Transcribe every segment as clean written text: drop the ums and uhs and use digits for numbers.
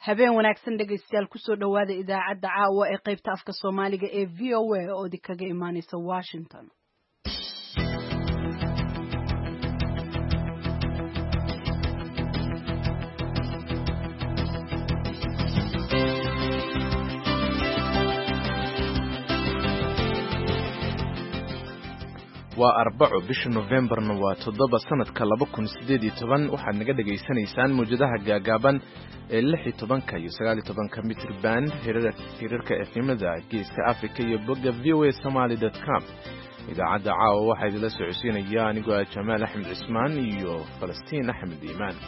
habeen wanaagsan dhegaystayaal kusoo dhawaada idaacadda caawa ee qaybta afka Soomaaliga ee VOA oo idinkaga imaanaysa Washington. waa Arbaco bisha Novemberna waa 7 sanadka 2018 waxaad naga dhageysanaysaan muujadaha gaagaaban ee 16 iyo 19 mitir band hirarka efemada Geeska Afrika iyo bogga voasomali.com. idaacadda caawa waxaa idila socodsiinaya anigoo Jamaal Axmed Cismaan iyo Falastiin Axmed Iimaan.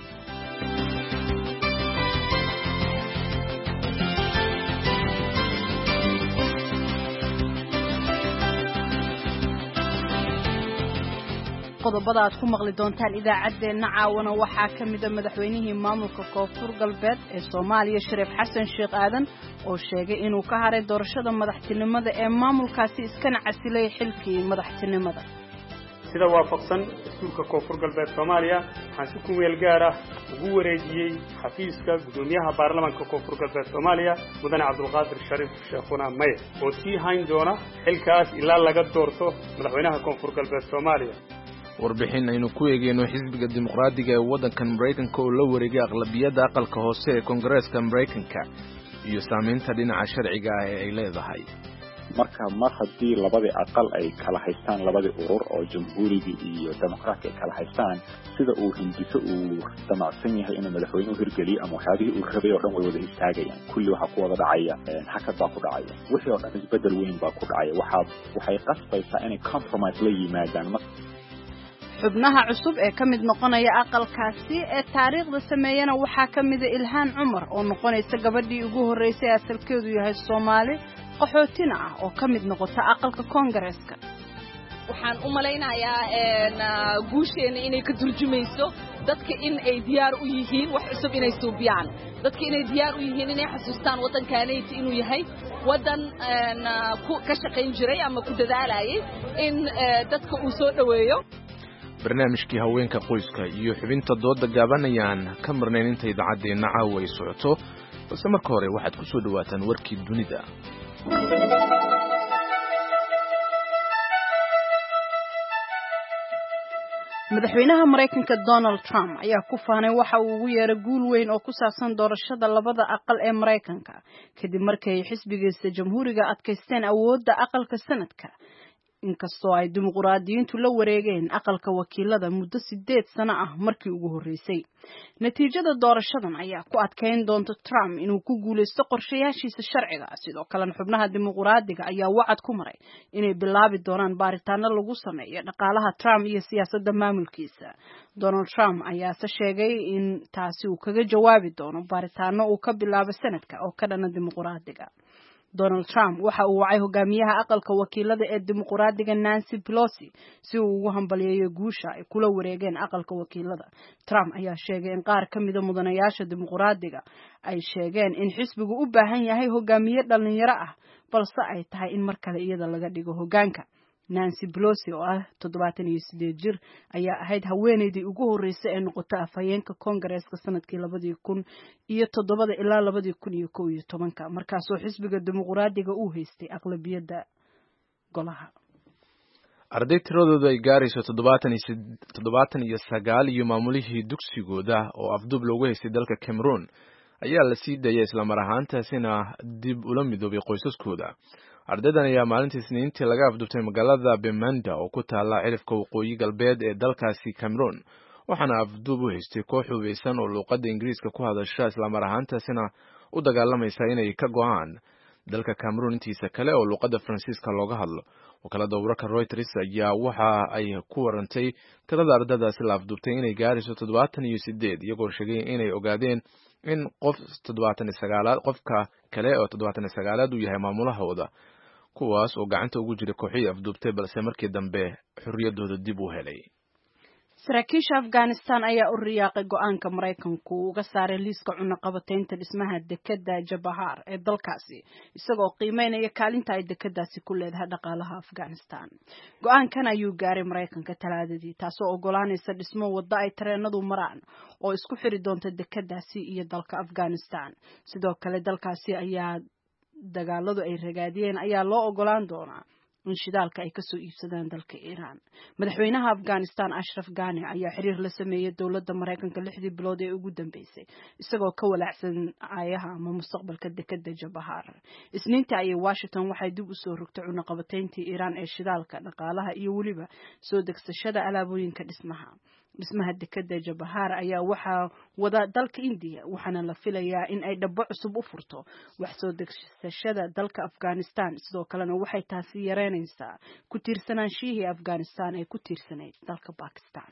qodobada aad ku maqli doontaan idaacadeena caawana waxaa kamid ah madaxweynihii maamulka Koonfur Galbeed ee Soomaaliya Shariif Xasan Sheekh Aadan oo sheegay inuu ka haray doorashada madaxtinimada ee maamulkaasi iskana casilay xilkii madaxtinimada. sida waafaqsan dastuurka Koonfur Galbeed Soomaaliya waxaan si ku meel gaar ah ugu wareejiyay xafiiska gudoomiyaha baarlamaanka Koonfur Galbeed Soomaaliya Mudane Cabdulqaadir Shariif Sheekhuna May oo sii hayn doona xilkaas ilaa laga doorto madaxweynaha Koonfur Galbeed Soomaaliya. warbixin aynu ku eegayno xisbiga dimuqraadiga ee waddankan Mareykanka oo la wareegay aqlabiyadda aqalka hoose ee Koongareeska Mareykanka iyo saameynta dhinaca sharciga ah ee ay leedahay. marka mar haddii labadii aqal ay kala haystaan labadii urur oo jamhuuriga iyo dimuqraadiga ay kala haystaan sida uu hindiso uu damacsan yahay inuu madaxweynuhu hirgeliyo ama waxyaabihii uu rabay oo dhan way wada istaagayaan kulli waxa ku wada dhacaya hakad baa ku dhacaya wixii oo dhan isbedel weyn baa ku dhacaya waxay qasbaysaa inay compromise la yimaadaan. xubnaha cusub ee ka mid noqonaya aqalkaasi ee taariikhda sameeyana waxaa ka mid ah Ilhaan Cumar oo noqonaysa gabadhii ugu horeysay asalkeedu yahay Soomaali qaxootina ah oo ka mid noqota aqalka Koongareeska. waxaan u maleynayaa guusheena inay ka turjumayso dadka in ay diyaar u yihiin wax cusub inay suubiyaan, dadka inay diyaar u yihiin inay xasuustaan waddankaanayta inuu yahay waddan ka shaqayn jiray ama ku dadaalayay in dadka uu soo dhaweeyo. barnaamijkii haweenka qoyska iyo xubinta dooda gaaban ayaan ka marnayn inta idaacadeena caawa ay socoto, balse marka hore waxaad ku soo dhawaataan warkii dunida. madaxweynaha Mareykanka Donald Trump ayaa ku faanay waxa uu ugu yeeray guul weyn oo ku saabsan doorashada labada aqal ee Mareykanka kadib markii ay xisbigiisa jamhuuriga adkaysteen awoodda aqalka sanadka. inkastoo ay dimuqraadiyiintu la wareegeen aqalka wakiilada muddo 8 sano ah markii ugu horeysay. natiijada doorashadan ayaa ku adkeyn doonta Trump inuu ku guuleysto qorshayaashiisa sharciga. sidoo kale xubnaha dimuqraadiga ayaa wacad ku maray inay bilaabi doonaan baaritaano lagu sameeyo dhaqaalaha Trump iyo siyaasadda maamulkiisa. Donald Trump ayaa sheegay in taasi uu kaga jawaabi doono baaritaano uu ka bilaabo sanadka oo ka dhana dimuqraadiga. Donald Trump waxa uu wacay hogaamiyaha aqalka wakiilada ee dimuqraadiga Nancy Pelosi si uu ugu hambaliyeeyo guusha ay kula wareegeen aqalka wakiilada. Trump ayaa sheegay in qaar ka mid ah mudanayaasha dimuqraadiga ay sheegeen in xisbigu u baahan yahay hogaamiye dhalinyaro ah balse ay tahay in mar kale iyada laga dhigo hogaanka. Nancy Pelosi oo ah 78 jir ayaa ahayd haweeneydii ugu horeysay ee noqotay afhayeenka Koongareeska sanadkii 2007 ilaa 2011 markaasoo xisbiga dimuqraadiga uu haystay aqlabiyadda golaha. arday tiradooda ay gaarayso 79 iyo maamulihii dugsigooda oo afduub loogu haystay dalka Cameroon ayaa la sii dayay isla mar ahaantaasina dib ula midoobay qoysaskooda. ardaydan ayaa maalintii Isniintii laga afduubtay magaalada Bamenda oo ku taala cirifka waqooyi galbeed ee dalkaasi Cameroon, waxaana afduub u haystay koox hubeysan oo luqadda Ingiriiska ku hadasha isla mar ahaantaasina u dagaalamaysa inay ka go'aan dalka Cameroon intiisa kale oo luqadda Faransiiska looga hadlo. wakaalada wararka Reuters ayaa waxa ay ku warantay tirada ardaydaasi la afduubtay inay gaarayso 78 iyagoo sheegay inay ogaadeen in qofka kale oo 79 uu yahay maamulahooda, kuwaas oo gacanta ugu jira kooxii afduubtay balse markii dambe xorriyadooda dib u helay. saraakiisha Afghanistan ayaa u riyaaqay go'aanka Mareykanku uga saaray liiska cunaqabataynta dhismaha dekedda Jabahar ee dalkaasi isagoo qiimeynaya kaalinta ay dekeddaasi ku leedahay dhaqaalaha Afghanistan. Go'aankan ayuu gaaray Mareykanka Talaadadii taasoo ogolaanaysa dhismo waddo ay tareenadu maraan oo isku xiri doonta dekeddaasi iyo dalka Afghanistan. Sidoo kale dalkaasi ayaa dagaaladu ay ragaadiyeen ayaa loo ogolaan doonaa in shidaalka ay kasoo iibsadaan dalka Iran. Madaxweynaha Afghanistan Ashraf Ghani ayaa xiriir la sameeyay dowladda Mareykanka 6 bilood ee ugu dambeysay isagoo ka walaacsan aayaha ama mustaqbalka dekedda Jabahar. Isniintii ayay Washington waxay dib u soo rogtay cunaqabatayntii Iran ee shidaalka, dhaqaalaha iyo waliba soo degsashada alaabooyinka dhismaha dekedda Jabahar ayaa waxaa wada dalka India waxaana la filayaa in ay dhabo cusub u furto wax soo degsashada dalka Afghanistan sidoo kalena waxay taasi yareynaysaa ku tiirsanaanshihi Afghanistan ee ku tiirsanayd dalka Pakistan.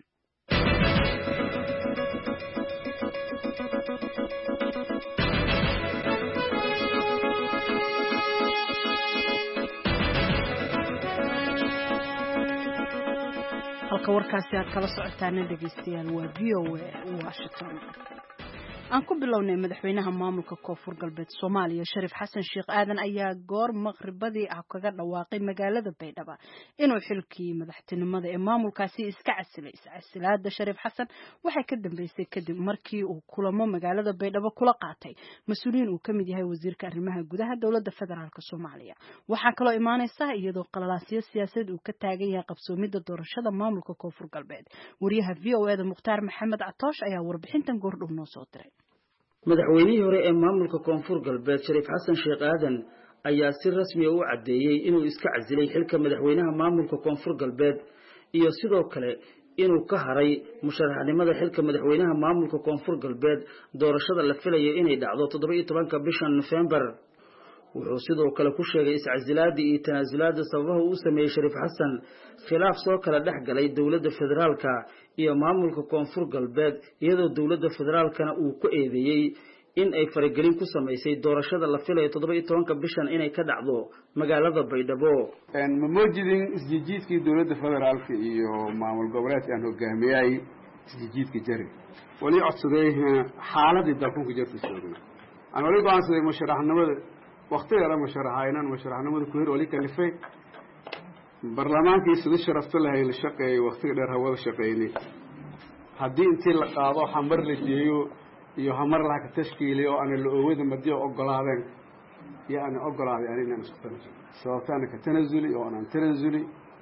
halka warkaasi aad kala socotaan dhageystayaal waa VOA Washington. aan ku bilownay madaxweynaha maamulka Koonfur Galbeed Soomaaliya Shariif Xasan Sheekh Aadan ayaa goor maqribadii kaga dhawaaqay magaalada Baydhabo inuu xilkii madaxtinimada ee maamulkaasi iska casilay. Iscasilaada Shariif Xasan waxay ka dambeysay kadib markii uu kulamo magaalada Baydhabo kula qaatay mas'uuliyiin uu kamid yahay wasiirka arrimaha gudaha dowladda federaalka Soomaaliya. waxaa kaloo imaanaysa iyadoo qalalaasyo siyaasadeed uu ka taagan yahay qabsoomida doorashada maamulka Koonfur Galbeed. wariyaha VOA Mukhtaar Maxamed Catoosh ayaa warbixintan goordhow noo soo diray. madaxweynihii hore ee maamulka Koonfur Galbeed Shariif Xasan Sheekh Aadan ayaa si rasmi ah u cadeeyay inuu iska casilay xilka madaxweynaha maamulka Koonfur Galbeed iyo sidoo kale inuu ka haray musharaxnimada xilka madaxweynaha maamulka Koonfur Galbeed doorashada la filayo inay dhacdo 17 bisha November. wuxuu sidoo kale ku sheegay iscasilaadii iyo tanaasulaadda sababaha uu sameeyay Shariif Xasan khilaaf soo kala dhaxgalay dowladda federaalka iyo maamulka Koonfur Galbeed iyadoo dowladda federaalkana uu ku eedeeyay in ay faragelin ku sameysay doorashada la filayo 17 bishan inay ka dhacdo magaalada Baydhabo. ma moojidin isjiidkii dowladda federaalka iyo maamul goboleedka aan hogaamiyay isjiidkii jari wali codsaday xaaladii dalku ku jirtay soomaa aan wali go'aansaday musharaxnimada waqtiga la musharaxaynan musharaxnimada ku hor wali kalifay barlamaanka sidoo sharafta lahayd la shaqeeyay waqtiga dheer hawada shaqeeyay haddii intii la qaado xamar la jeeyo iyo xamar la ka tashkiiliyo oo aan la oowada madiyo ogolaadeen yaani ogolaaday anina isku tanasuli sababtaan ka tanasuli oo aan tanasuli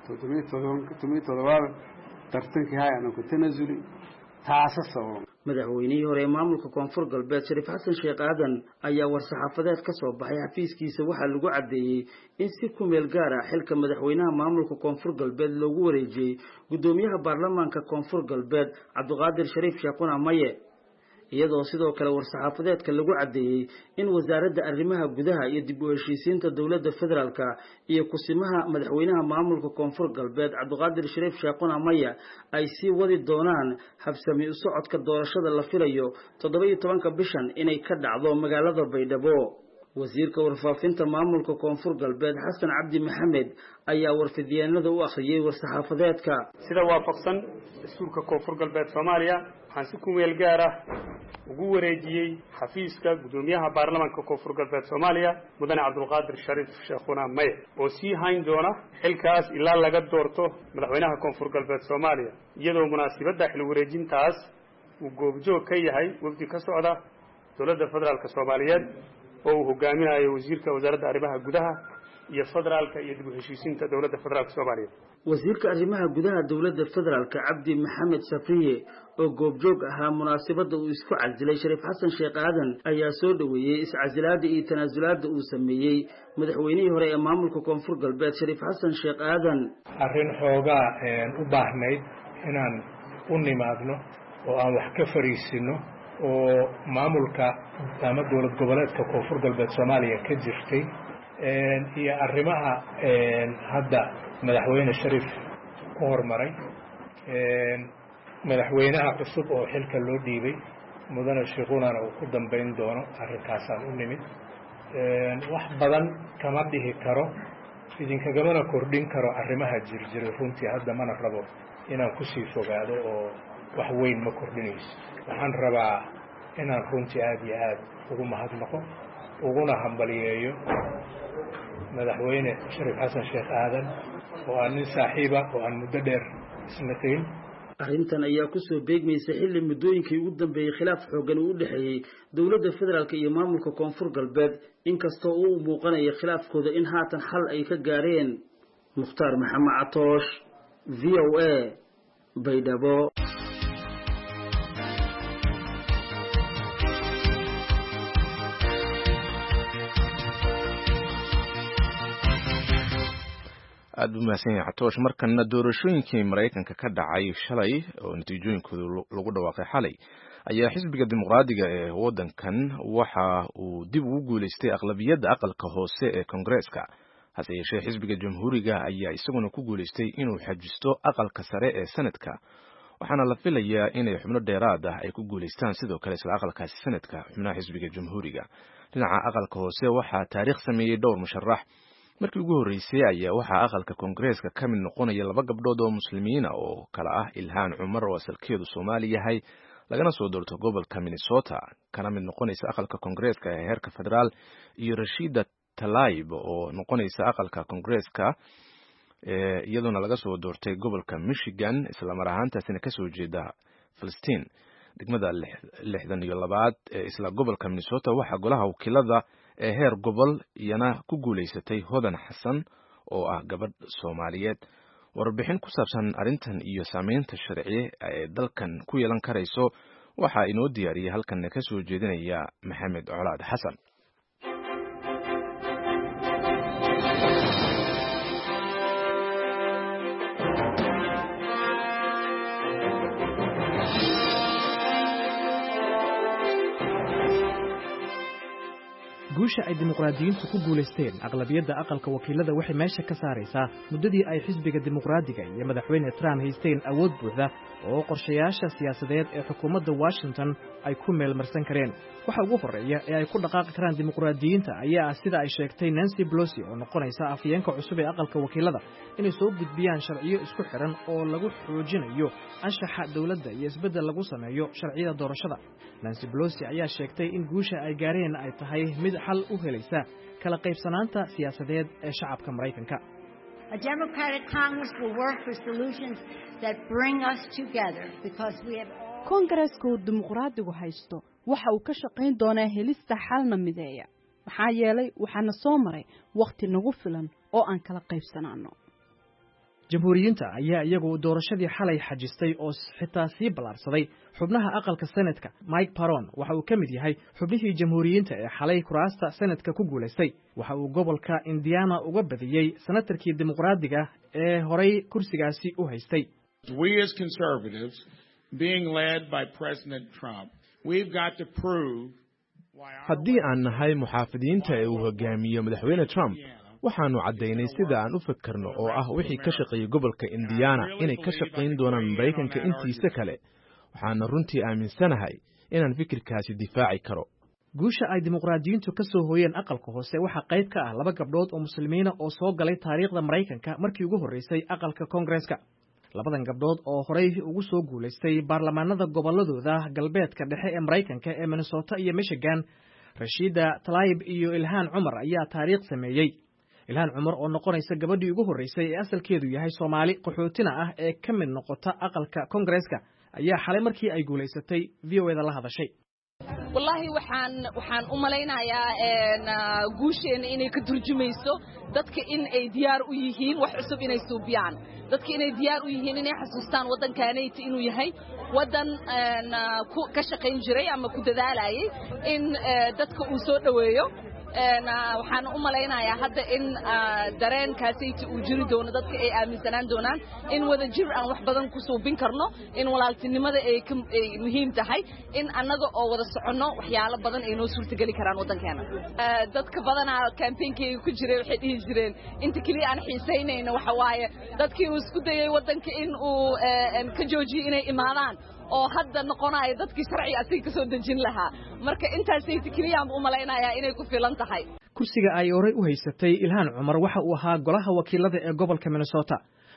17 tartankii hay aan ku tanasuli taasasoo madaxweynihii hore ee maamulka Koonfur Galbeed Shariif Xasan Sheekh Aadan ayaa war-saxaafadeed ka soo baxay xafiiskiisa waxaa lagu cadeeyay in si ku meel gaar ah xilka madaxweynaha maamulka Koonfur Galbeed loogu wareejiyay gudoomiyaha baarlamaanka Koonfur Galbeed Cabdiqaadir Shariif Sheekuna Maye iyadoo sidoo kale war-saxaafadeedka lagu cadeeyay in wasaaradda arrimaha gudaha iyo dib u heshiisiinta dowladda federaalka iyo kusimaha madaxweynaha maamulka Koonfur Galbeed Cabdiqaadir Shariif Sheekuna Maye ay sii wadi doonaan habsami u socodka doorashada la filayo 17 bishan inay ka dhacdo magaalada Baydhabo. wasiirka warfaafinta maamulka Koonfur Galbeed Xasan Cabdi Maxamed ayaa warfidiyeenada u akhriyay war-saxaafadeedka sida waafaqsan dastuurka Koonfur Galbeed Soomaaliya waxaan si ku meel gaar ah ugu wareejiyay xafiiska gudoomiyaha baarlamaanka Koonfur Galbeed Soomaaliya mudane Cabdiqaadir Shariif Sheekuna Maye oo sii hayn doona xilkaas ilaa laga doorto madaxweynaha Koonfur Galbeed Soomaaliya iyadoo munaasabada xil wareejintaas uu goobjoog ka yahay wafdi ka socda dowladda federaalka Soomaaliyeed oo uu hogaaminayo wasiirka wasaaradda arrimaha gudaha iyo federaalka iyo dib u heshiisiinta dowladda federaalka Soomaaliya. wasiirka arrimaha gudaha dowladda federaalka Cabdi Maxamed Safiye oo goobjoog ahaa munaasabada uu isku casilay Shariif Xasan Sheekh Aadan ayaa soo dhaweeyay iscasilaada iyo tanaasulaadda uu sameeyay madaxweynihii hore ee maamulka Koonfur Galbeed Shariif Xasan Sheekh Aadan. arrin xoogaa u baahnayd inaan u nimaadno oo aan wax ka fariisino oo maamulka ama dowlad goboleedka Koonfur Galbeed Soomaaliya ka jirtay iyo arrimaha hadda madaxweyne Shariif ku hormaray madaxweynaha cusub oo xilka loo dhiibay mudane Sheekuna uu ku dambeyn doono arrinkaas aan u nimid wax badan kama dhihi karo idinkagamana kordhin karo arrimaha jirjiray runtii hadda mana rabo inaan kusii fogaado oo wax weyn ma kordhinayso. waxaan rabaa inaan runtii aad iyo aad ugu mahadnaqo uguna hambaliyeeyo madaxweyne Shariif Xasan Sheekh Aadan oo aan nin saaxiiba oo aan muddo dheer isnaqayn. arrintan ayaa ku soo beegmaysa xilli muddooyinkii ugu dambeeyay khilaaf xooggan uu u dhaxeeyay dowladda federaalka iyo maamulka koonfur galbeed inkastoo uu muuqanayo khilaafkooda in haatan xal ay ka gaareen. Mukhtaar Maxamed Catoosh, VOA, Baydhabo. aad buu mahadsan yahay Catoosh. markana doorashooyinkii Mareykanka ka dhacay shalay oo natiijooyinkooda lagu dhawaaqay xalay ayaa xisbiga dimuqraadiga ee wadankan waxa uu dib ugu guuleystay aqlabiyadda aqalka hoose ee Kongareeska. hase yeeshee xisbiga jamhuuriga ayaa isaguna ku guuleystay inuu xajisto aqalka sare ee sanadka, waxaana la filayaa inay xubno dheeraad ah ay ku guuleystaan sidoo kale isla aqalkaasi sanadka xubnaha xisbiga jamhuuriga. dhinaca aqalka hoose waxaa taariikh sameeyey dhowr musharax. markii ugu horeysay ayaa waxaa aqalka Kongareeska ka mid noqonaya 2 gabdhood oo muslimiin ah oo kala ah Ilhaan Cumar oo asalkeedu Soomaali yahay lagana soo doorto gobolka Minnesota, kana mid noqonaysa aqalka Kongareeska ee heerka federaal, iyo Rashida Tlaib oo noqonaysa aqalka Kongareeska iyaduna laga soo doortay gobolka Michigan isla mar ahaantaasina ka soo jeeda Palestine. degmada 62 ee isla gobolka Minnesota waxaa golaha wakiilada ee heer gobol iyana ku guuleysatay Hodan Xasan oo ah gabadh Soomaaliyeed. warbixin ku saabsan arrintan iyo saameynta sharci ee dalkan ku yeelan karayso waxaa inoo diyaariyay halkan ka soo jeedinaya Maxamed Colaad Xasan. guusha ay dimuqraadiyiintu ku guuleysteen aqlabiyadda aqalka wakiilada waxay meesha ka saaraysaa muddadii ay xisbiga dimuqraadiga iyo madaxweyne Trump haysteen awood buuxda oo qorshayaasha siyaasadeed ee xukuumadda Washington ay ku meel marsan kareen. waxa ugu horeeya ee ay ku dhaqaaqi karaan dimuqraadiyiinta ayaa ah sida ay sheegtay Nancy Pelosi oo noqonaysa afhayeenka cusub ee aqalka wakiilada inay soo gudbiyaan sharciyo isku xiran oo lagu xoojinayo anshaxa dawladda iyo isbeddel lagu sameeyo sharciyada doorashada. Nancy Pelosi ayaa sheegtay in guusha ay gaareen ay tahay mid xal u helaysa kala qaybsanaanta siyaasadeed ee shacabka Mareykanka. A Democratic Congress will work for solutions that bring us together because we have Kongareesku dimuqraadigu haysto waxa uu ka shaqayn doonaa helista xalna mideeya. maxaa yeelay waxaana soo maray waqti nagu filan oo aan kala qaybsanaano. jamhuuriyiinta ayaa iyagu doorashadii xalay xajistay oo xitaa sii balaarsaday xubnaha aqalka Senatka. Mike Paron waxa uu ka mid yahay xubnihii jamhuuriyiinta ee xalay kuraasta Senatka ku guuleystay. waxa uu gobolka Indiana uga badiyay senatarkii dimuqraadiga ee horay kursigaasi u haystay. We as conservatives being led by President Trump, we've got to prove haddii aan nahay muxaafidiinta ee uu hogaamiyo madaxweyne Trump waxaanu caddaynay sida aan u fakarno oo ah wixii ka shaqeeyay gobolka Indiana inay ka shaqayn doonaan Mareykanka intiisa kale. waxaana runtii aaminsanahay inaan fikirkaasi difaaci karo. guusha ay dimuqraadiyiintu ka soo hooyeen aqalka hoose waxa qayb ka ah 2 gabdhood oo muslimiina oo soo galay taariikhda Mareykanka markii ugu horeysay aqalka Kongareeska. 2 gabdhood oo horay ugu soo guuleystay baarlamaanada goboladooda galbeedka dhexe ee Mareykanka ee Minnesota iyo Michigan, Rashida Tlaib iyo Ilhaan Cumar ayaa taariikh sameeyay. Ilhaan Cumar oo noqonaysa gabadhii ugu horeysay ee asalkeedu yahay Soomaali qaxootina ah ee ka mid noqota aqalka Kongareeska ayaa xalay markii ay guuleysatay VOA-da la hadashay. wallahi waxaan u malaynayaa guusheena inay ka turjumayso dadka in ay diyaar u yihiin wax cusub inay suubiyaan, dadka inay diyaar u yihiin inay xasuustaan waddankaanayta inuu yahay waddan ka shaqayn jiray ama ku dadaalayay in dadka uu soo dhaweeyo. waxaan u malaynayaa hadda in dareenkaasayta uu jiri doono, dadka ay aaminsanaan doonaan in wada jir aan wax badan ku suubin karno, in walaaltinimada ay muhiim tahay, in annaga oo wada soconno waxyaalo badan ay noo suurtageli karaan waddankeena. dadka badanaa campaignkeega ku jiray waxay dhihi jireen inta keliya aan xiisaynayno waxa waaye dadkii uu isku dayay waddanka in uu ka joojiyo inay imaadaan oo hadda noqonayo dadkii sharciga asiga ka soo dejin lahaa. marka intaasayta keliyaan u malaynayaa inay ku filan tahay. kursiga ay horay u haysatay Ilhaan Cumar waxa uu ahaa golaha wakiilada ee gobolka Minnesota.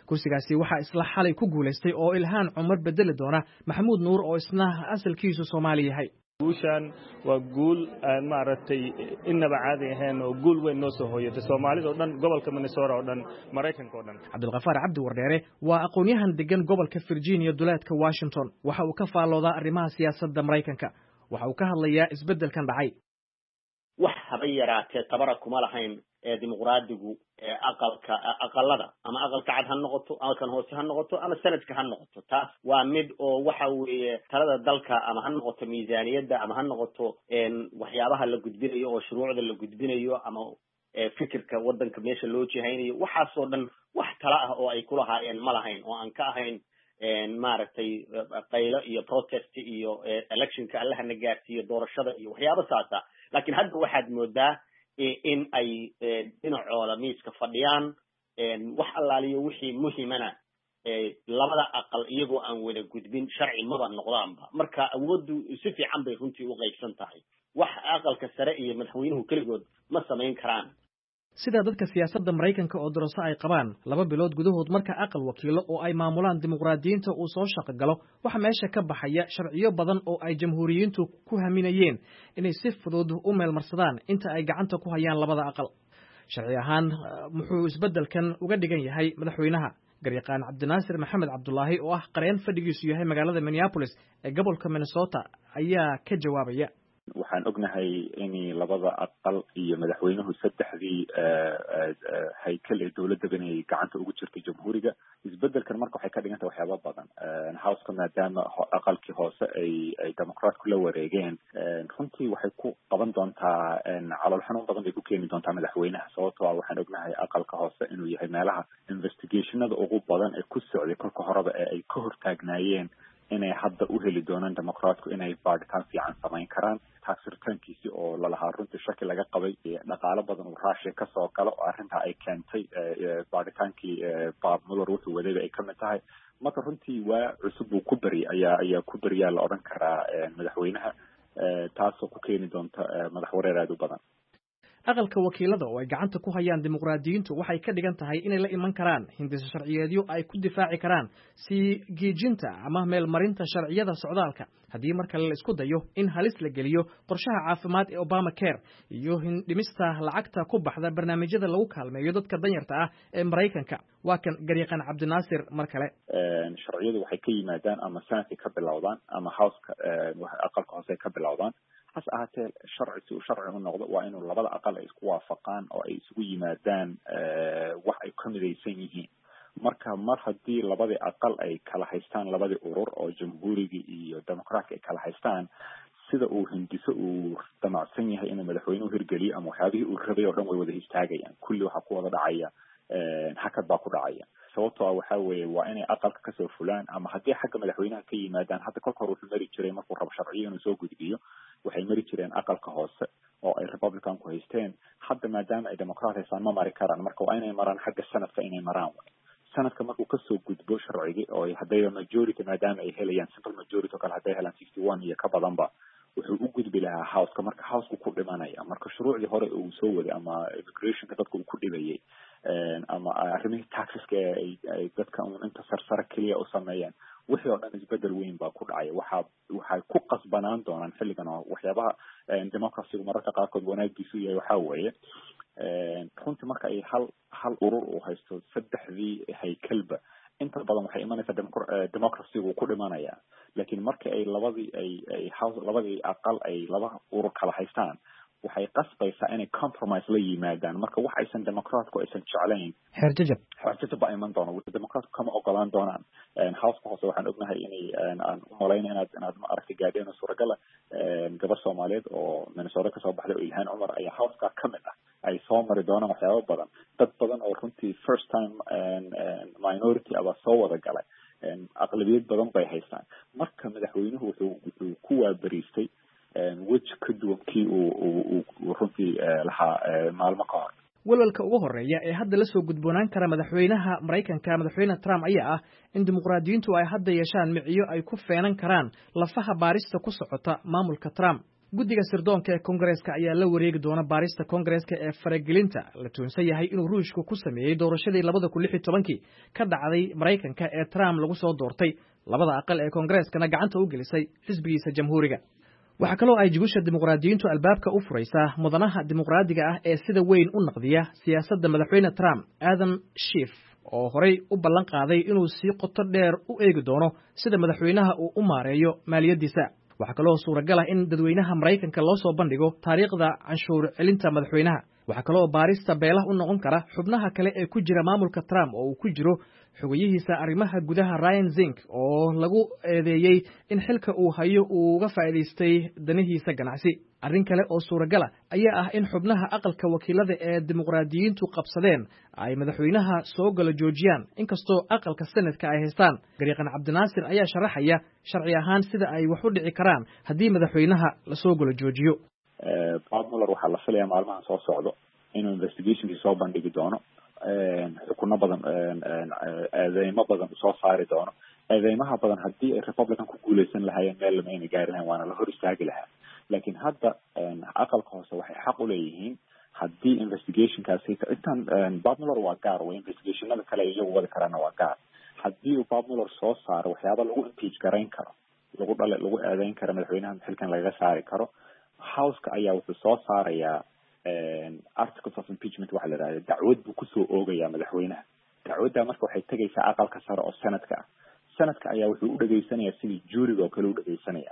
kursigaasi waxaa isla xalay ku guulaystay oo Ilhaan Cumar bedeli doona Maxamuud Nuur oo isna asalkiisu Soomaali yahay. guushan waa guul aan maaragtay inaba caadi ahayn oo guul weyn noo soo hooyatay Soomaalida oo dhan gobolka Minnesota oo dhan Mareykanka oo dhan. Cabdulqafaar Cabdi Wardheere waa aqoonyahan degan gobolka Virginia duleedka Washington waxa uu ka faaloodaa arrimaha siyaasadda Mareykanka waxa uu ka hadlayaa isbeddelkan dhacay. wax haba yaraatee tabara kuma lahayn dimuqraadigu aqalada ama aqalka cad ha noqoto ama kan hoose ha noqoto ama sanadka ha noqoto taas waa mid oo waxa weeye talada dalka ama ha noqoto miisaaniyadda ama ha noqoto waxyaabaha la gudbinayo oo shuruucda la gudbinayo ama fikirka wadanka meesha loo jihaynayo waxaasoo dhan wax tala ah oo ay ku lahaayeen ma lahayn oo aan ka ahayn maaragtay qaylo iyo protest iyo electionka allahana gaarsiiyo doorashada iyo waxyaabo saasa laakiin hadda waxaad moodaa in ay dhinacooda miiska fadhiyaan wax allaaliyo wixii muhiimana labada aqal iyagoo aan wada gudbin sharci maba noqdaanba marka awooddu si fiican bay runtii u qaybsan tahay wax aqalka sare iyo madaxweynuhu keligood ma samayn karaan. sida dadka siyaasadda Mareykanka oo daraso ay qabaan 2 bilood gudahood marka aqal wakiilo oo ay maamulaan dimuqraadiyiinta uu soo shaqo galo waxa meesha ka baxaya sharciyo badan oo ay jamhuuriyiintu ku haminayeen inay si fudud u meel marsadaan inta ay gacanta ku hayaan labada aqal. sharci ahaan muxuu isbeddelkan uga dhigan yahay madaxweynaha garyaqaan Cabdinaasir Maxamed Cabdullaahi oo ah qareen fadhigiisu yahay magaalada Minneapolis ee gobolka Minnesota ayaa ka jawaabaya. waxaan ognahay in labada aqal iyo madaxweynuhu saddexdii haykal ee dawladda inay gacanta ugu jirtay jamhuuriga isbeddelkan marka waxay ka dhigan tahay waxyaabo badan houseka maadaama aqalkii hoose ay democraatku la wareegeen runtii waxay ku qaban doontaa calool xanuun badan bay ku keeni doontaa madaxweynaha sababtoo ah waxaan ognahay aqalka hoose inuu yahay meelaha investigationada ugu badan ee ku socday kolka horeba ee ay ka hortaagnaayeen inay hadda u heli doonaan democraatku inay baadhitaan fiican samayn karaan tax returnkiisii oo lalahaa runtii shaki laga qabay dhaqaalo badan uu Russia ka soo galo oo arrinta ay keentay baadhitaankii Bob Mueller wuxuu wadayba ay ka mid tahay marka runtii waa cusub uu ku bari ayaa ku bariyaa la odhan karaa madaxweynaha taasoo ku keeni doonta madax wareer aad u badan. aqalka wakiilada oo ay gacanta ku hayaan dimuqraadiyiintu waxay ka dhigan tahay inay la iman karaan hindis sharciyeedyo ay ku difaaci karaan si geejinta ama meel marinta sharciyada socdaalka haddii marka la isku dayo in halis la geliyo qorshaha caafimaad ee Obamacare iyo dhimista lacagta ku baxda barnaamijyada lagu kaalmeeyo dadka danyarta ah ee Mareykanka waa kan garyaqaan Cabdinaasir mar kale. sharciyadu waxay ka yimaadaan ama sanadka ka bilowdaan ama houseka aqalka hoose ka bilowdaan has ahaatee sharci u noqdo waa inuu labada aqal ay isku waafaqaan oo ay isugu yimaadaan wax ay ka midaysan yihiin marka mar haddii labadii aqal ay kala haystaan labadii urur oo jamhuuriga iyo democratka ay kala haystaan sida uu hindiso uu damacsan yahay inuu madaxweynuhu hirgeliyo ama waxyaabihii uu rabay oo dhan way wada istaagayaan kulli waxaa ku wada dhacaya hakad baa ku dhacaya sababtoo ah waxaa weeye waa inay aqalka kasoo fulaan ama haddii xagga madaxweynaha ka yimaadaan hadda kolka hore wuxuu mari jiray markuu rabo sharciyo inuu soo gudbiyo waxay mari jireen aqalka hoose oo ay republicanku haysteen hadda maadaama ay democrat haystaan ma mari karaan marka waa inay maraan xagga sanadka inay maraan sanadka markuu kasoo gudbo sharcigii oo hadday majority maadaama ay helayaan simple majority oo kale hadday helaan 61 iyo ka badanba wuxuu u gudbi lahaa houseka marka houseka ku dhimanaya marka shuruucdii hore uu soo waday ama immigrationka dadka uu ku dhibayay ama arrimihii taxeska ay dadka inta sarsare keliya u sameeyeen wixii oo dhan isbedel weyn baa ku dhacaya waxay ku qasbanaan doonaan xilligan oo waxyaabaha democracy mararka qaarkood wanaagiisu yahay waxaa weeye runtii marka ay hal urur uu haysto saddexdii haykalba inta badan waxay imanaysaa democracy-gu ku dhimanaya laakiin marka ay labadii aqal ay laba urur kala haystaan waxay qasbaysaa inay compromise la yimaadaan marka wax aysan democratku aysan jeclayn xeerjajab baa iman doona democratku kama ogolaan doonaan houseka hoose waxaan ognahay inay aan u malayna inaad ma aragtay gaadheen suuragala gabar Soomaaliyeed oo Minnesota kasoo baxday oo Ilhaan Cumar ayaa houseka ka mid ah ay soo mari doonaan waxyaabo badan dad badan oo runtii first time minority aba soo wada galay aqlabiyad badan bay haystaan marka madaxweynuhu wuxuu ku waabariistay wajh ka duwan kii uu runtii lahaa maalmo ka hor walwalka ugu horeeya ee hadda la soo gudboonaan kara madaxweynaha Mareykanka madaxweyne Trump ayaa ah in dimuqraadiyiintu ay hadda yeeshaan miciyo ay ku feenan karaan lafaha baarista ku socota maamulka Trump guddiga sirdoonka ee kongareeska ayaa la wareegi doona baarista kongareeska ee faragelinta la tuunsan yahay inuu ruushku ku sameeyey doorashadii 2016 ka dhacday Maraykanka ee Trump lagu soo doortay labada aqal ee kongareeskana gacanta u gelisay xisbigiisa jamhuuriga. waxaa kaloo ay jigusha dimuqraadiyiintu albaabka u furaysaa mudanaha dimuqraadiga ah ee sida weyn u naqdiya siyaasadda madaxweyne Trump, Adam Schiff, oo horey u ballan qaaday inuu si qoto dheer u eegi doono sida madaxweynaha uu u maareeyo maaliyadiisa. waxaa kaloo suuragal ah in dadweynaha Maraykanka loo soo bandhigo taariikhda canshuur celinta madaxweynaha. waxaa kaloo baarista beelaha u noqon kara xubnaha kale ee ku jira maamulka Trump oo uu ku jiro xogayihiisa arrimaha gudaha Ryan Zinke oo lagu eedeeyey in xilka uu hayo uu uga faa'iidaystay danihiisa ganacsi. arrin kale oo suuragal ah ayaa ah in xubnaha aqalka wakiilada ee dimuqraadiyiintu qabsadeen ay madaxweynaha soo gala joojiyaan inkastoo aqalka Senatka ay haystaan. Gariiqan Cabdinaasir ayaa sharaxaya sharci ahaan sida ay wax u dhici karaan haddii madaxweynaha la soo gala joojiyo. Bob Mueller waxaa la filayaa maalmahan soo socdo inuu investigationkii soo bandhigi doono, xukuno badan, eedeymo badan soo saari doono. eedeymaha badan haddii ay Republican ku guuleysan lahaayeen meel lama ayna gaari lahayn, waana la hor istaagi lahaa. laakiin hadda aqalka hoose waxay xaq u leeyihiin haddii investigationkaasi intan Bob Mueller waa gaar, way investigationada kale iyagu wadi karaana waa gaar. haddii uu Bob Mueller soo saaro waxyaaba lagu impeach garayn karo, lagu eedeyn karo madaxweynaha xilkan lagaga saari karo, houseka ayaa wuxuu soo saarayaa articles of impeachment waxa la yidhahda, dacwad buu kusoo oogayaa madaxweynaha. dacwadda marka waxay tegaysaa aqalka sare oo senatka ah. senatka ayaa wuxuu u dhageysanayaa sidii juuriga oo kale u dhageysanaya,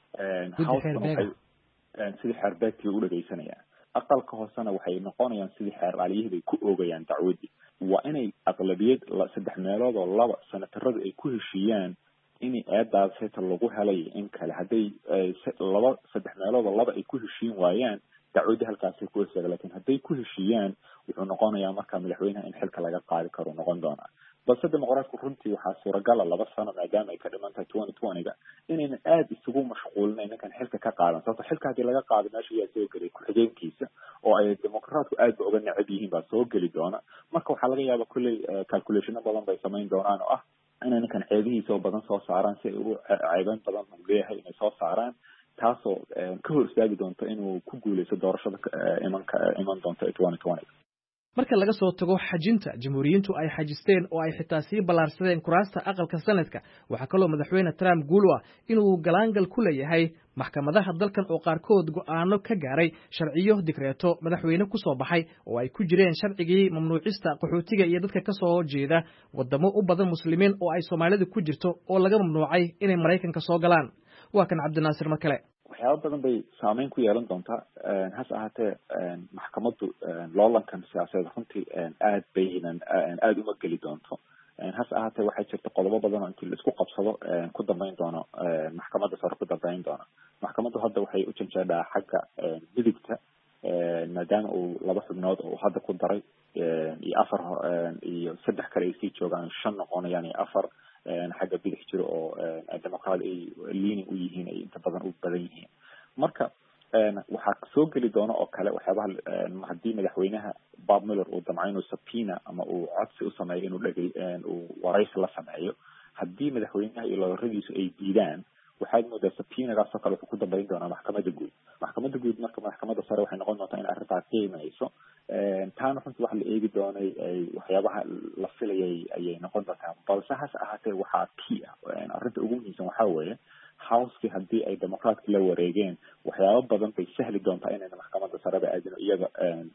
sidii xeerbeegtii u dhageysanaya. aqalka hoosena waxay noqonayaan sidii xeeraaliyihii ku oogayaan dacwaddii. waa inay aqlabiyad 3/2 senataradu ay ku heshiiyaan in eedaas heta lagu helay in kale. hadday 3/2 ay ku heshiin waayaan dacwadda halkaasay ku heshiiyaan. laakiin hadday ku heshiiyaan wuxuu noqonayaa marka madaxweynaha in xilka laga qaadi karo noqon doonaa. balse dimuqraadku runtii waxaa suuragala 2 sano maadaama ay ka dhiman tahay 2020ga inaynan aada isugu mashquulinayn ninkan xilka ka qaadan. sababto xilka haddii laga qaado meesha ayaa soo gelay ku-xigeenkiisa oo ay dimuqraadku aad ba uga necab yihiin baa soo geli doona. marka waxaa laga yaaba kulley calculationo badan bay samayn doonaan oo ah inay ninkan ceebihiisa oo badan soo saaraan si ay u ceebeyn badan u leeyahay inay soo saaraan, taasoo ka hor istaagi doonto inuu ku guuleysto doorashada iman doonto 2020. marka laga soo tago xajinta jamhuuriyiintu ay xajisteen oo ay xitaa sii ballaarsadeen kuraasta aqalka Senatka, waxaa kaloo madaxweyne Trump guul ah inuu galaangal ku leeyahay maxkamadaha dalkan oo qaarkood go'aano ka gaaray sharciyo dikreeto madaxweyne ku soo baxay oo ay ku jireen sharcigii mamnuucista qaxootiga iyo dadka ka soo jeeda wadamo u badan muslimiin oo ay Soomaalidu ku jirto oo laga mamnuucay inay Maraykanka soo galaan. waa kan Cabdinaasir mar kale. waxyaaba badan bay saameyn ku yeelan doontaa. hase ahaatee maxkamaddu loolankan siyaasadeed runtii aada uma geli doonto. hase ahaatee waxaa jirta qodobo badan oo intii la isku qabsado ku dambeyn doono maxkamadda sare ku dambeyn doono. maxkamaddu hadda waxay u janjeedhaa xagga midigta, maadaama uu 2 xubnood oo hadda ku daray iyo 4 iyo 3 kale ay sii joogaan 5 noqonayaan iyo 4 xagga bidix jiro oo dimuqraad ay leaning u yihiin, ay inta badan u badan yihiin. marka waxaa soo geli doona oo kale waxyaabaha haddii madaxweynaha Bob Mueller uu damco inuu subpoena ama uu codsi u sameeyo inuu uu waraysi la sameeyo, haddii madaxweynaha iyo loolaradiisu ay diidaan, waxaad moodaa subpoenagaasoo kale wuxuu ku dambeyn doonaa maxkamadda guud. maxkamadda guud marka maxkamadda sare waxay noqon doontaa in arrintaa qiimayso. taana runtii waxa la eegi doonay waxyaabaha la filayay ayay noqon doontaa. balse hase ahaatee waxaa key ah arrinta ugu muhiimsan waxaa weeye houseki haddii ay dimuqraadka la wareegeen waxyaabo badan bay sahli doontaa inayna maxkamadda sareba aadino iyaga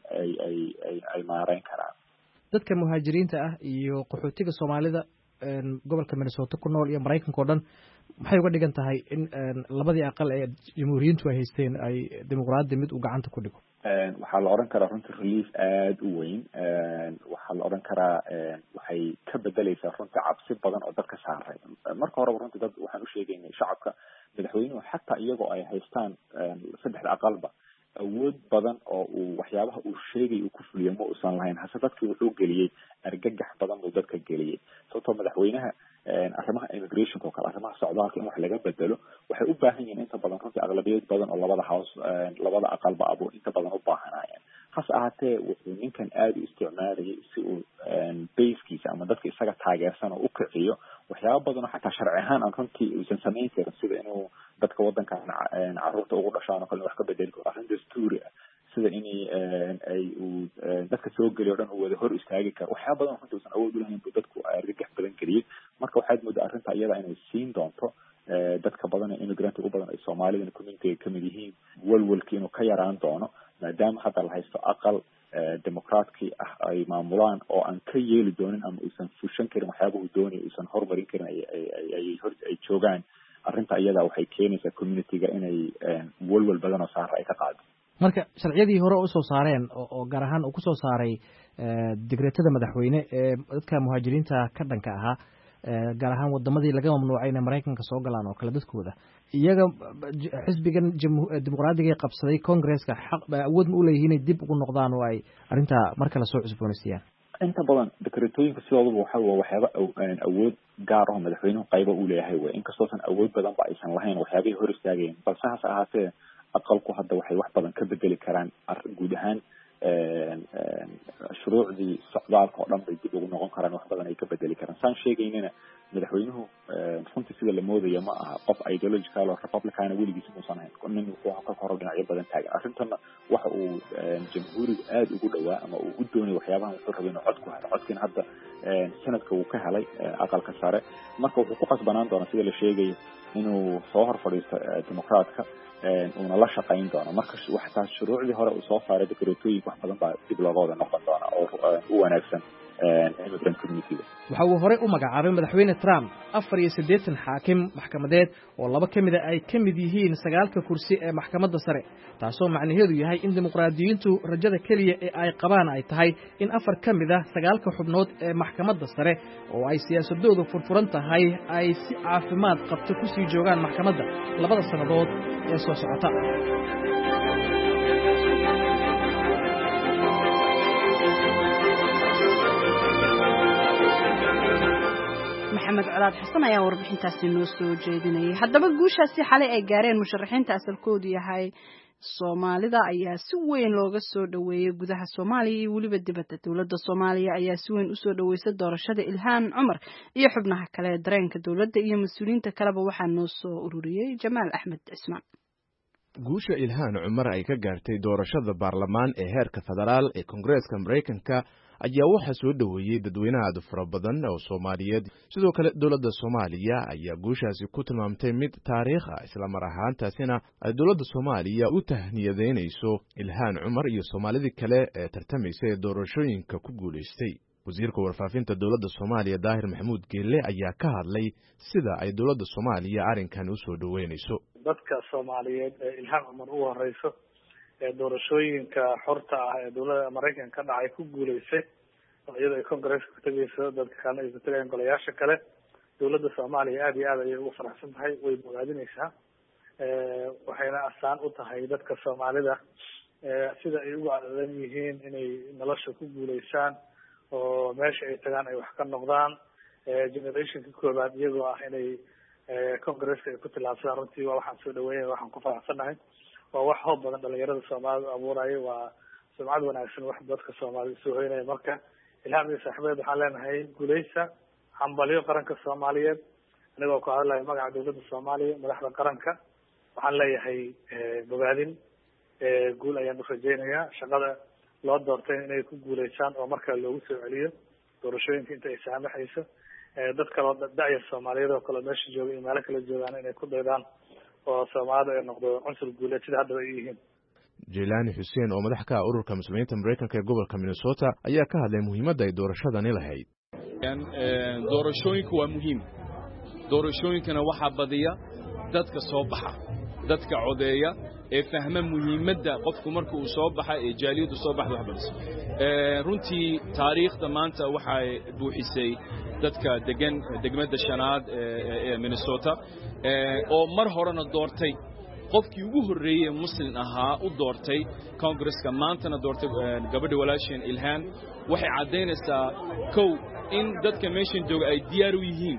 ay maareyn karaan. dadka muhaajiriinta ah iyo qaxootiga Soomaalida gobolka Minnesota ku nool iyo Maraykanka oo dhan maxay uga dhigan tahay in labadii aqal ee jamhuuriyiintu ay haysteen ay dimuqraadi mid u gacanta ku dhigo? waxaa la oran karaa runtii relief aada u weyn. waxaa la oran karaa waxay ka bedelaysaa runtii cabsi badan oo dadka saaray. marka horeba runtii dad waxaan u sheegaynay shacabka madaxweynuhu xataa iyagoo ay haystaan 3 aqalba awood badan oo uu waxyaabaha uu sheegay uu ku fuliyo ma uusan lahayn. hase dadkii wuxuu geliyey argagax badan buu dadka geliyey. sababtoo madaxweynaha arrimaha immigrationka oo kale, arrimaha socdaalka in wax laga bedelo waxay u baahan yihiin inta badan runtii aqlabiyad badan oo labada aqalba abu inta badan u baahanaayeen. hase ahaatee wuxuu ninkan aada u isticmaalayay si uu basekiisa ama dadka isaga taageersan oo u kiciyo waxyaaba badan oo xataa sharci ahaan aan runtii uusan samayn karin, sida inuu dadka waddankan carruurta ugu dhashaan oo kale wax ka bedeli karo arrin dastuuri ah sida inay ay uu dadka soo geliyo dhan uu wada hor istaagi karo waxyaaba badan runtii uusan awood u lahayn buu dadku argagax badan geliyey marka waxaad moodaa arrinta iyada inay siin doonto dadka badan ee immigrant ugu badan ay Soomaalida community ka mid yihiin walwalkii inuu ka yaraan doono maadaama hadda la haysto aqal demokraatkii ah ay maamulaan oo aan ka yeeli doonin ama uusan fushan karin waxyaabaha uu doonayo uusan horumarin karin ay joogaan arrinta iyada waxay keenaysaa community-ga inay walwal badan oo saara ay ka qaado marka sharciyadii hore u soo saareen oo gaar ahaan uu ku soo saaray digreetada madaxweyne ee dadka muhaajiriinta ka dhanka ahaa gaar ahaan wadamadii laga mamnuucay inay Mareykanka soo galaan oo kala dadkooda iyaga xisbigan dimuqraadiga qabsaday Congress-ka xaq awood ma u leeyihiin inay dib ugu noqdaan oo ay arinta marka la soo cusboonaysiiyaan inta badan dekreetooyinka sidooduba waxyaaba awood gaar ah madaxweynuhu qaybo u leeyahay way inkastoosan awood badan ba aysan lahayn waxyaabihii hor istaageen balse hase ahaatee aqalku hadda waxay wax badan ka bedeli karaan guud ahaan shuruucdii socdaalka oo dhan bay dib ugu noqon karaan wax badan ay ka bedeli karaan saan sheegaynina madaxweynuhu runtii sida la moodaya ma aha qof ideological oo republican weligiis muusan ahayn nin wuxuu ka koro dhinacyo badan taagan arrintana waxa uu jamhuuriga aada ugu dhawaa ama uu u doonay waxyaabahan wuxuu rabay inuu cod ku helo codkiina hadda sanadka uu ka helay aqalka sare marka wuxuu ku qasbanaan doonaa sida la sheegayo inuu soo hor fadhiisto dimuqraadka uuna la shaqayn doono marka waxtaa shuruucdii hore uu soo saaray dekreetooyinka wax badan baa dib looga wada noqon doona oo u wanaagsan immigrant community-ga waxa uu hore u magacaabay madaxweyne Trump 84 xaakim maxkamadeed oo laba kamid ay kamid yihiin 9 kursi ee maxkamadda sare taasoo macnaheedu yahay in dimuqraadiyiintu rajada kaliya ee ay qabaan ay tahay in 4 kamid ah 9 xubnood ee maxkamadda sare oo ay siyaasadoodu furfuran tahay ay si caafimaad qabto ku sii joogaan maxkamadda labada sanadood ee soo socota maxamed colaad xasan ayaa warbixintaasi noo soo jeedinayay haddaba guushaasi xalay ay gaareen musharaxiinta asalkoodu yahay Soomaalida ayaa si weyn looga soo dhaweeyay gudaha Soomaaliya iyo waliba dibadda dawladda Soomaaliya ayaa si weyn u soo dhaweysay doorashada Ilhaan Cumar iyo xubnaha kale ee dareenka dawladda iyo mas'uuliyiinta kaleba waxaa noo soo ururiyay Jamaal Axmed Cismaan guusha Ilhaan Cumar ay ka gaartay doorashada baarlamaan ee heerka federaal ee Koongareeska Mareykanka ayaa waxa soo dhaweeyay dadweynaha aad fara badan oo Soomaaliyeed sidoo kale dawladda Soomaaliya ayaa guushaasi ku tilmaamtay mid taariikh ah isla mar ahaantaasina ay dawladda Soomaaliya u tahniyadeynayso Ilhaan Cumar iyo Soomaalidii kale ee tartamaysay doorashooyinka ku guuleystay wasiirka warfaafinta dawladda Soomaaliya Daahir Maxamuud Geelle ayaa ka hadlay sida ay dawladda Soomaaliya arrinkan u soo dhaweynayso dadka Soomaaliyeed ee Ilhaan Cumar u horeyso ee doorashooyinka xorta ah ee dawladda Mareykanka ka dhacay ku guuleysay iyadoo ay Congress-ka ku tagayso dadka kale ay ku tagayaan golayaasha kale dawladda Soomaaliya aad iyo aad ayay ugu faraxsan tahay way bogaadinaysaa waxayna asaan u tahay dadka Soomaalida sida ay ugu cadadan yihiin inay nolosha ku guuleysaan oo meesha ay tagaan ay wax ka noqdaan generationka koobaad iyagoo ah inay Congress-ka ay ku tilaabsadaan runtii waa waxaan soo dhaweynaya waxaan ku faraxsanahay waa wax hoob badan dhalinyarada Soomaalida abuuraya waa sumcad wanaagsan wax dadka Soomaalida soo hoynaya marka Ilhaan iyo saaxiibadeed waxaan leenahay guuleysa hambalyo qaranka Soomaaliyeed anigoo ku hadlayo magaca dawladda Soomaaliya madaxda qaranka waxaan leeyahay bogaadin guul ayaan u rajeynayaa shaqada loo doortay inay ku guuleysaan oo markaa loogu soo celiyo doorashooyinka inta ay saamaxayso dad kaloo da'yar Soomaaliyeed oo kale meesha jooga iyo meelo kale joogaan inay ku daydaan oo Soomaalida ay noqdo cunsur guuleed sida hadda ay yihiin Jelani Hussein oo madax ka ah ururka muslimiinta Mareykanka ee gobolka Minnesota ayaa ka hadlay muhiimadda ay doorashadani lahayd doorashooyinku waa muhiim doorashooyinkana waxaa badiya dadka soo baxa dadka codeeya ee fahma muhiimadda qofku marka uu soo baxa ee jaaliyadu soo baxdo wax bariso runtii taariikhda maanta waxay buuxisay dadka degan degmada shanaad ee Minnesota oo mar horena doortay qofkii ugu horeeyay muslim ahaa u doortay Congress-ka maantana doortay gabadha walaasheen Ilhaan waxay cadeynaysaa in dadka meeshan jooga ay diyaar u yihiin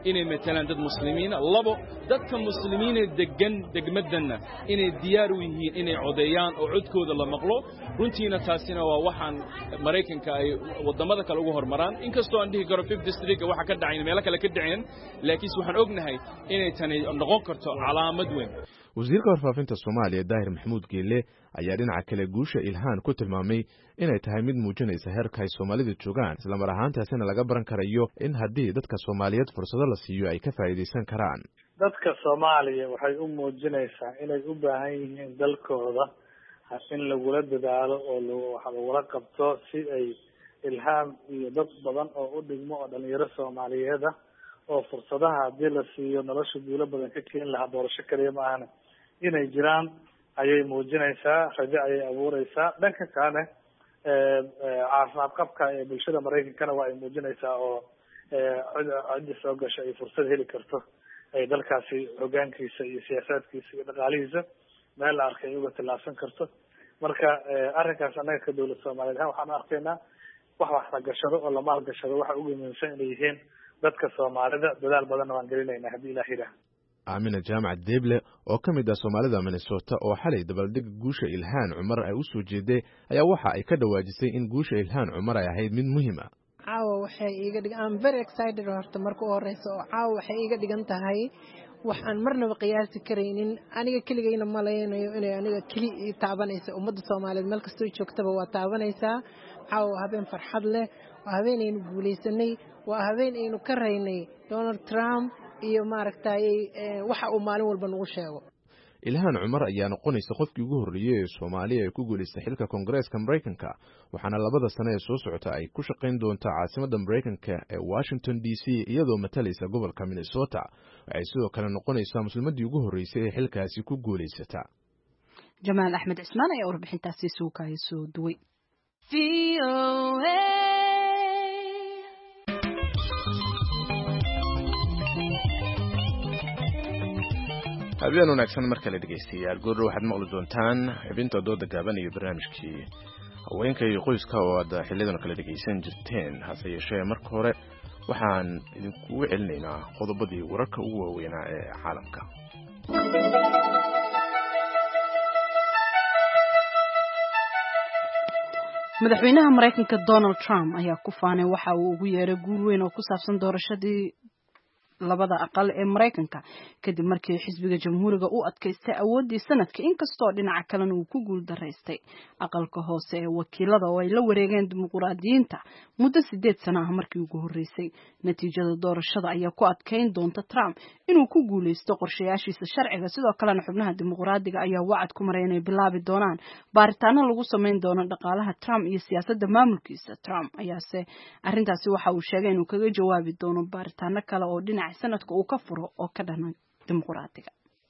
inay matalaan dad muslimiina labo dadka muslimiina degan degmadana inay diyaar u yihiin inay codeeyaan oo codkooda la maqlo runtiina taasina waa waxaan Mareykanka ay wadamada kale ugu hormaraan inkastoo aan dhihi karo 5th district waxa ka dhacay meel kale ka dhaceen laakiin waxaan ognahay inay tani noqon karto calaamad weyn wasiirka warfaafinta Soomaaliya Daahir Maxamuud Geelle ayaa dhinaca kale guusha Ilhaan ku tilmaamay inay tahay mid muujinaysa heerka ay Soomaalidu joogaan isla mar ahaantaasina laga baran karayo in haddii dadka Soomaaliyeed fursado la siiyo ay ka faa'iideysan karaan dadka Soomaaliya waxay u muujinaysaa inay u baahan yihiin dalkooda in lagula dadaalo oo lagula qabto si ay Ilhaan iyo dad badan oo u dhigmo oo dhalinyaro Soomaaliyeed oo fursadaha haddii la siiyo nolosha guulo badan ka keeni lahaa doorasho kaliya ma ahna inay jiraan ayay muujinaysaa rajo ayay abuureysaa dhanka kale caafimaad qabka ee bulshada Mareykankana waa ay muujinaysaa oo cidda soo gasha ay fursad heli karto ay dalkaasi hogaankiisa iyo siyaasaadkiisa iyo dhaqaalihiisa meel la arkay uga tillaabsan karto marka arrinkaas annaga ka dowlad Soomaaliyeed waxaan arkaynaa wax la gashado oo la maal gashado waxa ugu muhiimsan inay yihiin dadka Soomaalida dadaal badan waan gelinaynaa haddii Ilaahay yiraahdo Aamina Jaamac Deeble oo ka mid ah Soomaalida Minnesota oo xalay dabaldeg guusha Ilhaan Cumar ay u soo jeeday ayaa waxa ay ka dhawaajisay in guusha Ilhaan Cumar ay ahayd mid muhiim ah caawa waxay iiga dhigan I'm very excited horta marka u horeyso caawa waxay iiga dhigan tahay waxaan marnaba qiyaasi kareynin aniga keligayna malaynayo inay aniga keli taabanayso ummadda Soomaaliyeed meel kastoo joogtaba waa taabanaysaa caawa habeen farxad leh waa habeen aynu guuleysanay waa habeen aynu ka raynay Donald Trump iyo maaragtay waxa uu maalin walba nagu sheego Ilhaan Cumar ayaa noqonaysa qofkii ugu horreeyay ee Soomaaliya ee ku guuleystay xilka Koongareeska Mareykanka waxaana labada sano ee soo socota ay ku shaqayn doontaa caasimadda Mareykanka ee Washington DC iyadoo matalaysa gobolka Minnesota waxay sidoo kale noqonaysaa muslimadii ugu horreysay ee xilkaasi ku guuleysata Jamaal Axmed Cismaan ayaa warbixintaasi soo kaayay duway habeen wanaagsan marka la dhageystayaal goor waxaad maqli doontaan xubinta dooda gaaban iyo barnaamijkii haweenka iyo qoyska oo aad xilidan kala dhageysan jirteen hase yeeshee marka hore waxaan idinku celinaynaa qodobadii wararka ugu waaweynaa ee caalamka madaxweynaha Mareykanka Donald Trump ayaa ku faanay waxa uu ugu yeeray guul weyn oo ku saabsan doorashadii labada aqal ee Mareykanka kadib markii xisbiga jamhuuriga uu adkaystay awoodii sanadka inkastoo dhinaca kalena uu ku guul dareystay aqalka hoose ee wakiilada oo ay la wareegeen dimuqraadiyiinta muddo 8 sano ah markii ugu horeysay natiijada doorashada ayaa ku adkeyn doonta Trump inuu ku guuleysto qorshayaashiisa sharciga sidoo kalena xubnaha dimuqraadiga ayaa wacad ku maray inay bilaabi doonaan baaritaano lagu sameyn doono dhaqaalaha Trump iyo siyaasadda maamulkiisa Trump ayaase arintaasi waxa uu sheegay inuu kaga jawaabi doono baaritaano kale oo dhinaca sanadka uu ka furo oo ka dhanay dimuqraadiga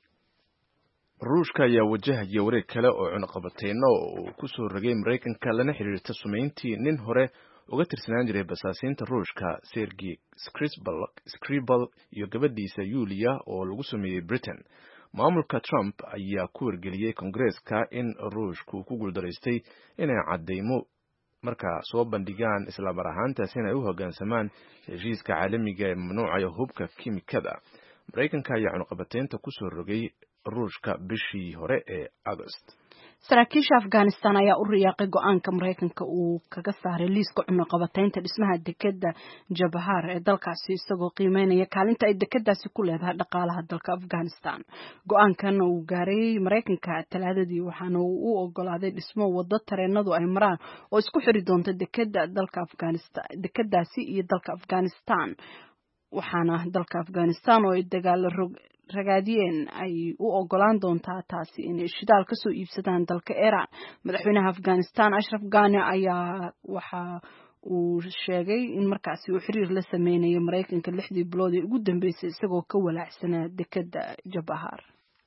Ruushka ayaa wajahaya wareeg kale oo cunaqabateyno oo ku soo ragay Mareykanka lana xiriirta sumeyntii nin hore uga tirsanaan jiray basaasiinta Ruushka Sergei Skripal iyo gabadhiisa Yulia oo lagu sameeyay Britain maamulka Trump ayaa ku wargeliyay Kongareeska in Ruushku ku guuldareystay inay cadeymo marka soo bandhigaan isla mar ahaantaas inay u hoggaansamaan heshiiska caalamiga ee mamnuucaya hubka kiimikada Mareykanka ayaa cunaqabateynta ku soo rogay Ruushka bishii hore ee August saraakiisha Afghanistan ayaa u riyaaqay go'aanka Mareykanka uu kaga saaray liiska cunaqabateynta dhismaha dekedda Jabhar ee dalkaasi isagoo qiimeynaya kaalinta ay dekeddaasi ku leedahay dhaqaalaha dalka Afghanistan go'aankan uu gaaray Mareykanka talaadadii waxaana uu u ogolaaday dhismo waddo tareenadu ay maraan oo isku xiri doonta dekedda dalka Afghanistan dekeddaasi iyo dalka Afghanistan waxaana dalka Afghanistan oo ay dagaal ragaadiyeen ay u ogolaan doontaa taasi inay shidaal ka soo iibsadaan dalka Iran madaxweynaha Afghanistan Ashraf Ghani ayaa waxa uu sheegay in markaasi uu xiriir la sameeyay Mareykanka 6 bilood ee ugu dambeysay isagoo ka walaacsanaa dekedda Jabhar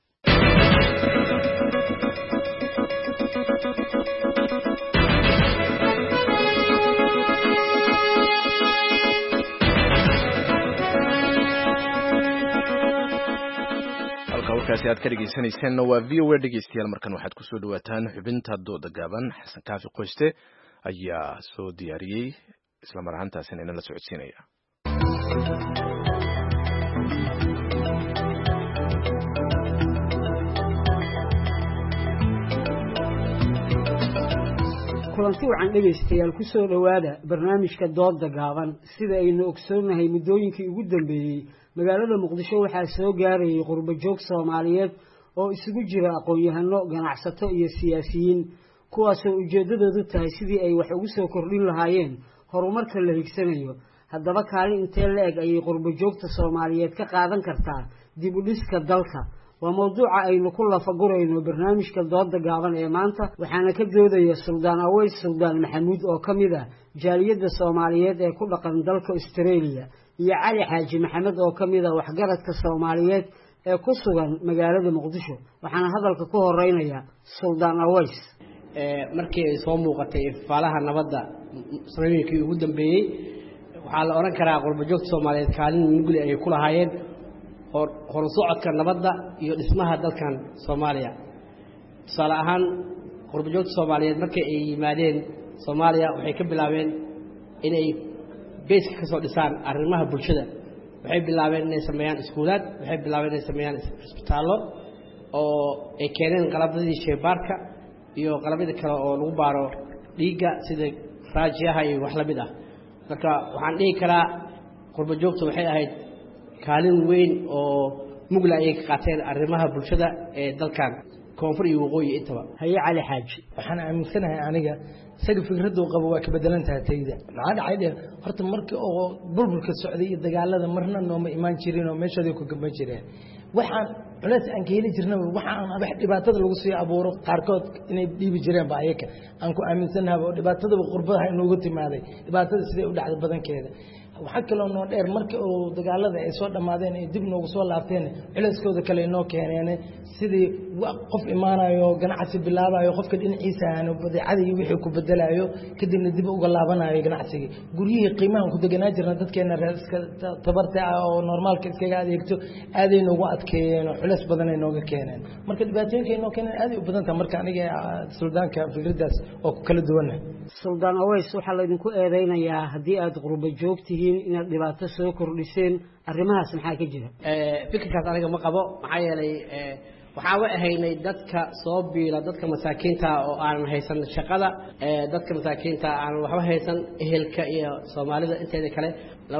halkaasi aad ka dhageysanaysan waa VOA dhageystayaal markan waxaad ku soo dhawaataan xubinta dooda gaaban Xasan Kaafi Qoyste ayaa soo diyaariyay isla mar ahaantaasina inala socodsiinaya kulanti wacan dhegaystayaal ku soo dhowaada barnaamijka dooda gaaban sida aynu ogsoonahay muddooyinkii ugu dambeeyey magaalada muqdisho waxaa soo gaarayay qurbo joog Soomaaliyeed oo isugu jira aqoon-yahano ganacsato iyo siyaasiyiin kuwaasoo ujeedadoodu tahay sidii ay wax ugu soo kordhin lahaayeen horumarka la higsanayo haddaba kaalin intee la eg ayay qurbo joogta Soomaaliyeed ka qaadan kartaa dib u dhiska dalka waa mawduuca aynu ku lafagurayno barnaamijka dooda gaaban ee maanta waxaana ka doodaya Suldaan Aweys Suldaan Maxamuud oo kamid ah jaaliyadda Soomaaliyeed ee ku dhaqan dalka Australia iyo Cali Xaaji Maxamed oo kamid ah waxgaradka Soomaaliyeed ee ku sugan magaalada Muqdisho waxaana hadalka ku horeynaya Suldaan Aweys markii ay soo muuqatay faalaha nabadda sanadkii ugu dambeeyay waxaa la oran karaa qurbo joogta Soomaaliyeed kaalin mugli ay ku lahaayeen horusocodka nabadda iyo dhismaha dalkan Soomaaliya tusaale ahaan qurbo joogta Soomaaliyeed markay ay yimaadeen Soomaaliya waxay ka bilaabeen inay beeska ka soo dhisaan arrimaha bulshada waxay bilaabeen inay sameeyaan iskuulaad waxay bilaabeen inay sameeyaan isbitaallo oo ay keeneen qalabadii shaybaarka iyo qalabada kale oo lagu baaro dhiigga sida raajiyaha iyo wax la mid ah marka waxaan dhihi karaa qurbo joogta waxay ahayd kaalin weyn oo mugla ay ka qaateen arrimaha bulshada ee dalkan koonfur iyo waqooyi intaba haye Cali Xaaji waxaan aaminsanahay aniga isaga fikraddu qabo waa ka bedelan tahay tayda maxaa dhacay horta markii oo bulbulka socday iyo dagaalada marna nooma imaan jirin oo meeshooda ku gaban jireen waxaan culays aan ka heli jirnay waxaan wax dhibaatada lagu sii abuuro qaarkood inay dhiibi jireen ba ayaka aan ku aaminsanahay oo dhibaatada qurbaha inoogu timaaday dhibaatada sidee u dhacday badankeeda waxa kale oo dheer markii oo dagaalada ay soo dhamaadeen ay dib noogu soo laabteen culayskooda kale inoo keeneen sidii qof imaanayo ganacsi bilaabayo qofka dhinaciisa aan badeecada iyo wixii ku bedelayo kadibna dib uga laabanayo ganacsiga guriyihii qiimaha ku deganaa jirna dadkeena iska tabarta oo normaalka iskaga adeegto aaday noogu adkeeyeen culays badan ay nooga keeneen marka dhibaatooyinka inoo keeneen aaday u badan tahay marka aniga suldaanka fikradaas oo kala duwan Suldaan Aweys waxa la idinku eedeynayaa haddii aad qurbo joogtihiin inaad dhibaato soo kordhiseen arrimahaas maxaa ka jira fikirkaas aniga ma qabo maxaa yeelay waxaa way ahaynay dadka soo biila dadka masaakiinta oo aan haysan shaqada dadka masaakiinta aan waxba haysan ehelka iyo Soomaalida inteeda kale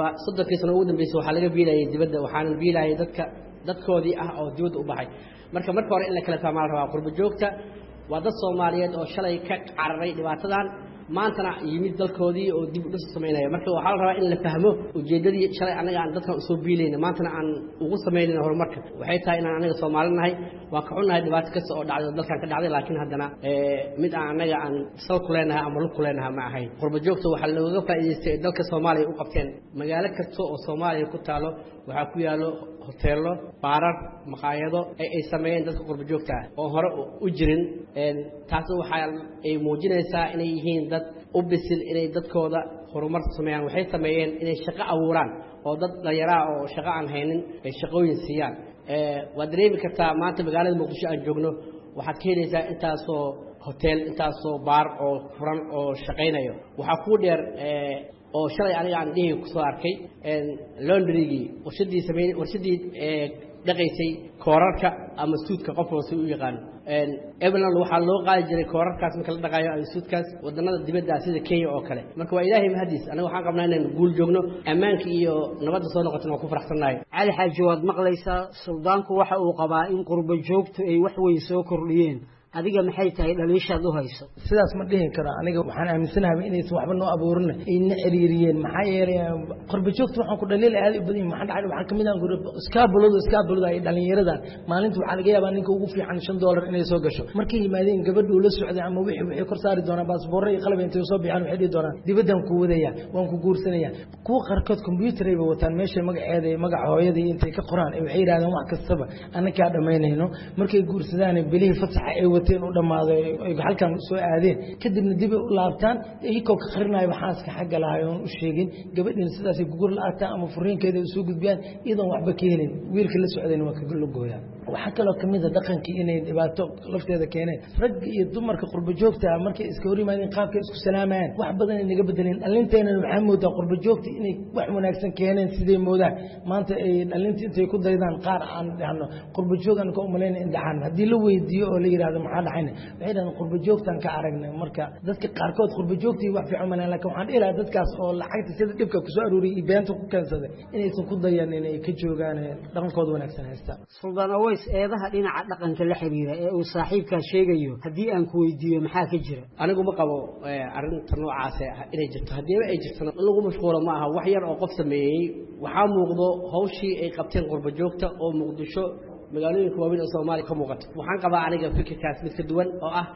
30 sano ugu dambeysay waxa laga biilayay dibadda waxaan biilayay dadkoodii ah oo dibadda u baxay marka hore in la kala fahmaan rabaa qurbo joogta waa dad Soomaaliyeed oo shalay ka cararay dhibaatadan maantana yimid dalkoodii oo dib u dhis sameynaya marka waxa la rabaa in la fahmo ujeedadii shalay anaga aan dadkan soo biilayna maantana aan ugu sameynayna horumarka waxay tahay in anaga Soomaali nahay waa ka xunahay dhibaato kasta oo dhacday dalkan ka dhacday laakiin haddana mid anaga aan sal ku leenahay ama lu ku leenahay ma ahayn qurbo joogta waxa looga faa'iideystay dalka Soomaaliya u qabteen magaalo kasta oo Soomaaliya ku taalo waxa ku yaalo hoteelo baarar maqaayado ay sameeyeen dadka qurbo joogta oo hore u jirin taas waxa ay muujinaysaa inay yihiin dad u bisil inay dadkooda horumar sameeyaan waxay sameeyeen inay shaqo abuuraan oo dad dhalinyaro oo shaqo aan haynin ay shaqooyin siiyaan waa dareemi kartaa maanta magaalada Muqdisho aan joogno waxaad ka helaysaa intaasoo hotel intaasoo baar oo furan oo shaqeynayo waxa ku dheer oo shalay aniga aan dhihi ku soo arkay laundry-gi warshadii dhaqaysay koorarka ama suudka qof oo u yaqaan Evelyn waxa loo qaadi jiray koorarkaas marka la dhaqayo ay suudkaas wadanada dibadda sida Kenya oo kale marka waa Ilaahay mahadiis aniga waxaan qabnaa inaan guul joogno ammaanka iyo nabadda soo noqotana waan ku faraxsanahay Cali Xaaji waad maqlaysaa suldaanku waxa uu qabaa in qurbo joogtu ay wax weyn soo kordhiyeen adiga maxay tahay dhaliishaad u hayso sidaas ma dhihin karo aniga waxaan aaminsanahay inay waxba noo abuurin ay xiriiriyeen maxaa yeelay qurbo joogta waxaan ku dhaliilay aad u badan maxaa dhacay waxaan kamid ah iskaabulada ay dhalinyarada maalinta waxa laga yaabaa ninka ugu fiican $5 inay soo gasho markay yimaadeen gabadhu la socday ama wixii kor saari doona baasaboor iyo qalab intay soo bixaan waxay dhigi doonaan dibaddan ku wadaya waan ku guursanaya kuwa qarkood computer ay wataan meesha magaceeda magaca hooyada intay ka qoraan ay waxay yiraahdaan wax kastaba annaka dhameynayno markay guursadaan bilihii fasaxa ay wateen u dhamaaday ay halkan soo aadeen kadibna dib u laabtaan iyagoo ka qarinayo xaaska xagga lahaay oo u sheegin gabadhin sidaas ay gugur laataan ama furiinkeeda soo gudbiyaan idan waxba ka helin wiilka la socdeen waa ka gooyaan waxaa kaloo kamid a dhaqankii inay dhibaato lafteeda keeneen ragga iyo dumarka qurba joogta markay iska hor yimaadeen qaabkay isku salaamayaan wax badan ay naga bedeleen dhalinteena waxaa moodaa qurba joogta inay wax wanaagsan keeneen sidee moodaan maanta ay dhalinta intay ku daydaan qaar aan dhahno qurba joog aan ka umalayna in dhaxan haddii la weydiiyo oo la yidhahdo maxaa dhaxayna waxay dhahaan qurba joogtaan ka aragnay marka dadka qaarkood qurba joogtii wax fiican malaan laakiin waxaan dhihi lahaa dadkaas oo lacagta sida dhibka kusoo aruuriyay iyo beenta ku keensaday inaysan ku dayan inay ka joogaan dhaqankooda wanaagsan haystaan suldaan aways eedaha dhinaca dhaqanka la xiriira ee uu saaxiibkaa sheegayo haddii aan ku weydiiyo maxaa ka jira anigu ma qabo arrinta noocaas inay jirto haddiiba ay jirtana lagu mashquulo ma aha wax yar oo qof sameeyey waxaa muuqdo hawshii ay qabteen qurba joogta oo muqdisho magaalooyinka waaweyn oo Soomaaliya ka muuqato waxaan qabaa aniga fikirkaas mid ka duwan oo ah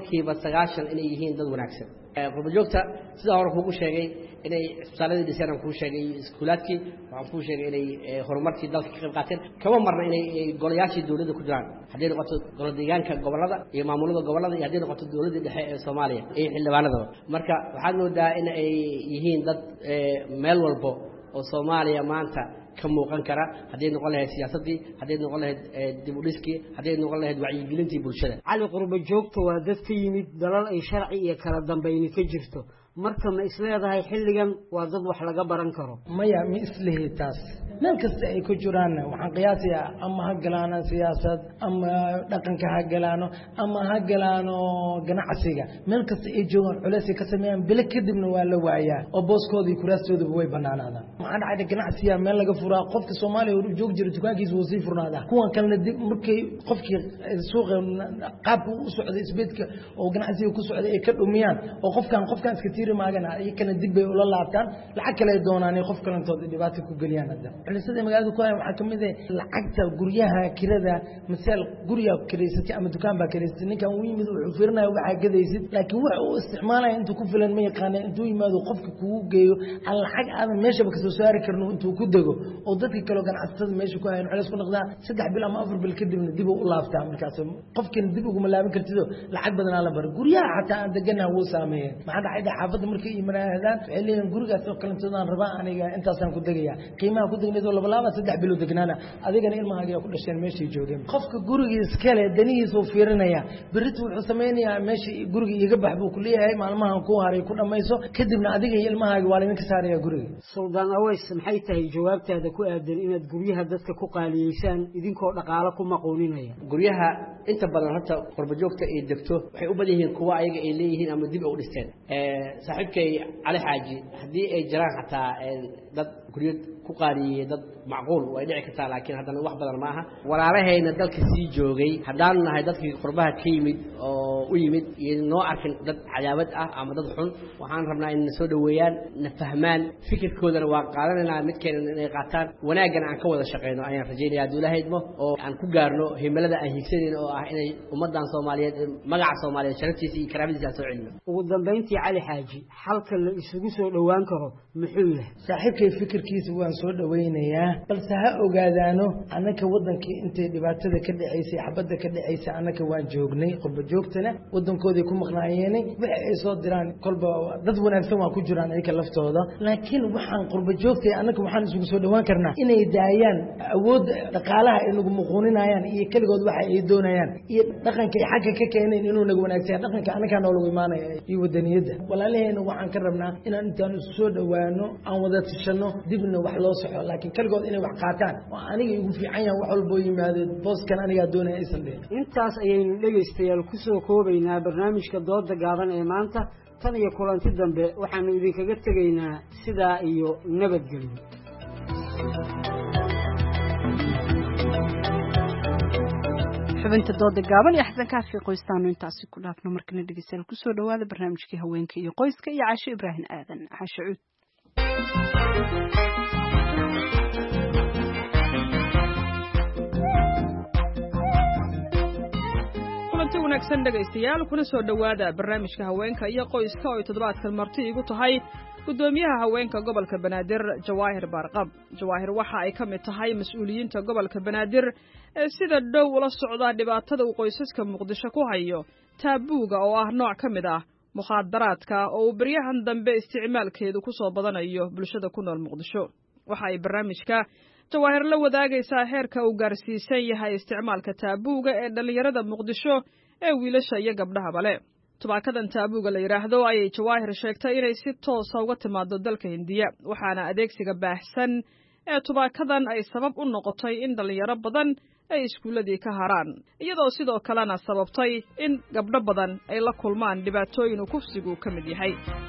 90% inay yihiin dad wanaagsan qurba joogta sida hore kuugu sheegay inay isbitaaladii dhiseen ku sheegay iskuulaadkii waxaan ku sheegay inay horumarkii dalka ka qayb qaateen kama marna inay golayaashii dawladda ku jiraan haddii noqoto golaha deegaanka gobolada iyo maamulada gobolada iyo haddii noqoto dawladda dhexe ee Soomaaliya iyo xildhibaanada marka waxaad moodaa in ay yihiin dad meel walbo oo Soomaaliya maanta ka muuqan kara haddii noqon lahayd siyaasadii haddii noqon lahayd dib u dhiskii haddii noqon lahayd wacyigelintii bulshada cali qurba joogta waa dad ka yimid dalal ay sharci iyo kala dambayni ka jirto marka ma isleedahay xilligan waa dad wax laga baran karo maya ma isleeyahay taas meel kasta ay ku jiraan waxaan qiyaasayaa ama ha galaano siyaasad ama dhaqanka ha galaano ama ha galaano ganacsiga meel kasta ay joogaan culays ka sameeyaan bil kadibna waa la waayaa oo booskoodii kuraastoodu way banaanaadaan maxaa dhacay ganacsiga meel laga furaa qofka Soomaaliya uu joog jiro dukaankiisa uu sii furnaada kuwan kalena dib markay qofkii suuqa qaabku u socday isbeedka oo ganacsiga ku socday ay ka dhumiyaan oo qofkan iska tiiri maagana ay kana dib bay ula laabtaan lacag kale doonaan qof kalantood dhibaato ku galiyaan hadda culisada magaalada ku hay waxa kamid ah lacagta guryaha kirada misal guriga kireysatay ama dukaan ba kireysatay ninkan uu yimid uu fiirinayo waxa gadaysid laakiin waxa uu isticmaalay intuu ku filan ma yaqaan intuu yimaado qofka kugu geeyo aan lacag aadan meesha ka soo saari karno intuu ku dago oo dadka kale ganacsatada meesha ku hayaan culis ku noqdaa 3 bil ama 4 bil kadibna dib u laabtaa markaas qofkan dib ugu malaaban kartido lacag badan la bar guryaha xataa aan deganahay wuu saameeyay maxaa dhacay xaafadda markay iimaanadaan xilligan gurigaas oo kale sidaan rabaa aniga intaasaan ku degaya qiimaha ku degneedo 3 bilo degnaana adigana ilmahaaga ku dhasheen meeshii joogeen qofka guriga iska leh danihiisa uu fiirinaya baritu wuxuu sameeyaa meeshii guriga iga baxbuu ku leeyahay maalmahan ku haray ku dhamayso kadibna adiga iyo ilmahaaga waa la ka saaraya guriga suldaan aways maxay tahay jawaabtaada ku aadan inaad guryaha dadka ku qaaliyeysaan idinkoo dhaqaale ku maqooninaya guryaha inta badan horta qurba joogta ay degto waxay u badan yihiin kuwa ayaga ay leeyihiin ama dib u dhisteen saaxiibkay cali xaaji haddii ay jiraan xataa dad guryo ku qaariyay dad macquul way dhici kartaa laakiin haddana wax badan ma aha walaalahayna dalka sii joogay haddaan nahay dadkii qurbaha ka yimid oo u yimid iyo noo arkin dad cadaawad ah ama dad xun waxaan rabnaa in soo dhaweeyaan na fahmaan fikirkoodana waa qaadanaynaa midkeena inay qaataan wanaagana aan ka wada shaqeyno ayaan rajaynayaa duulahaydmo oo aan ku gaarno himilada aan higsanayno oo ah inay ummadan Soomaaliyeed magaca Soomaaliyeed sharaftiisa iyo karaamadiisa soo celino ugu dambeyntii cali xaaji halka la isugu soo dhawaan karo muxuu yahay saaxiibkay fikirkiisa waan soo dhaweynayaa balse ha ogaadaano annaka wadankii intay dhibaatada ka dhaceysay xabadda ka dhaceysay annaka waan joognay qurba joogtana wadankoodii ku maqnaayeen waxa ay soo diraan kolba dad wanaagsan waa ku jiraan ayaga laftooda laakiin waxaan qurba joogtay annaka waxaan isugu soo dhawaan karnaa inay daayaan awood dhaqaalaha ay nagu muquuninayaan iyo kaligood waxa ay doonayaan iyo dhaqanka ay xagga ka keeneen inuu nagu wanaagsan dhaqanka annaka noolagu imaanaya iyo wadaniyada walaalaheena waxaan ka rabnaa inaan intaan soo dhawaano aan wada tishano dibna wax loo soxo laakiin kaligood inay wax qaataan oo aniga igu fiican yahay wax walba yimaado booskan aniga doonaya aysan dheen intaas ayaynu dhageystayaal ku soo koobaynaa barnaamijka dooda gaaban ee maanta tan iyo kulanti dambe waxaanu idinkaga tegaynaa sidaa iyo nabadgelyo xubinta dooda gaaban iyo xasan kaafi qoystaanu intaasi ku dhaafno markana dhegeystayaal ku soo dhawaada barnaamijkii haweenka iyo qoyska iyo Caasho Ibraahin Aadan Caasho Cuud kulanti wanaagsan dhegaystayaal kuna soo dhawaada barnaamijka haweenka iyo qoyska oo toddobaadkan marti igu tahay gudoomiyaha haweenka gobolka Banaadir Jawaahir Barqab Jawaahir waxa ay ka mid tahay mas'uuliyiinta gobolka Banaadir ee sida dhow ula socda dhibaatada uu qoysaska Muqdisho ku hayo taabuuga oo ah nooc ka mid ah mukhadaraadka oo baryahan dambe isticmaalkeedu ku soo badanayo bulshada ku nool Muqdisho waxa ay barnaamijka jawaahir la wadaagaysaa heerka uu gaarsiisan yahay isticmaalka taabuuga ee dhallinyarada muqdisho ee wiilasha iyo gabdhahaba leh. tubaakadan taabuuga la yidhaahdo ayay jawaahir sheegtay inay si toosa uga timaado dalka hindiya, waxaana adeegsiga baahsan ee tubaakadan ay sabab u noqotay in dhallinyaro badan ay iskuulladii ka haraan, iyadoo sidoo kalena sababtay in gabdho badan ay la kulmaan dhibaatooyin uu kufsigu ka mid yahay.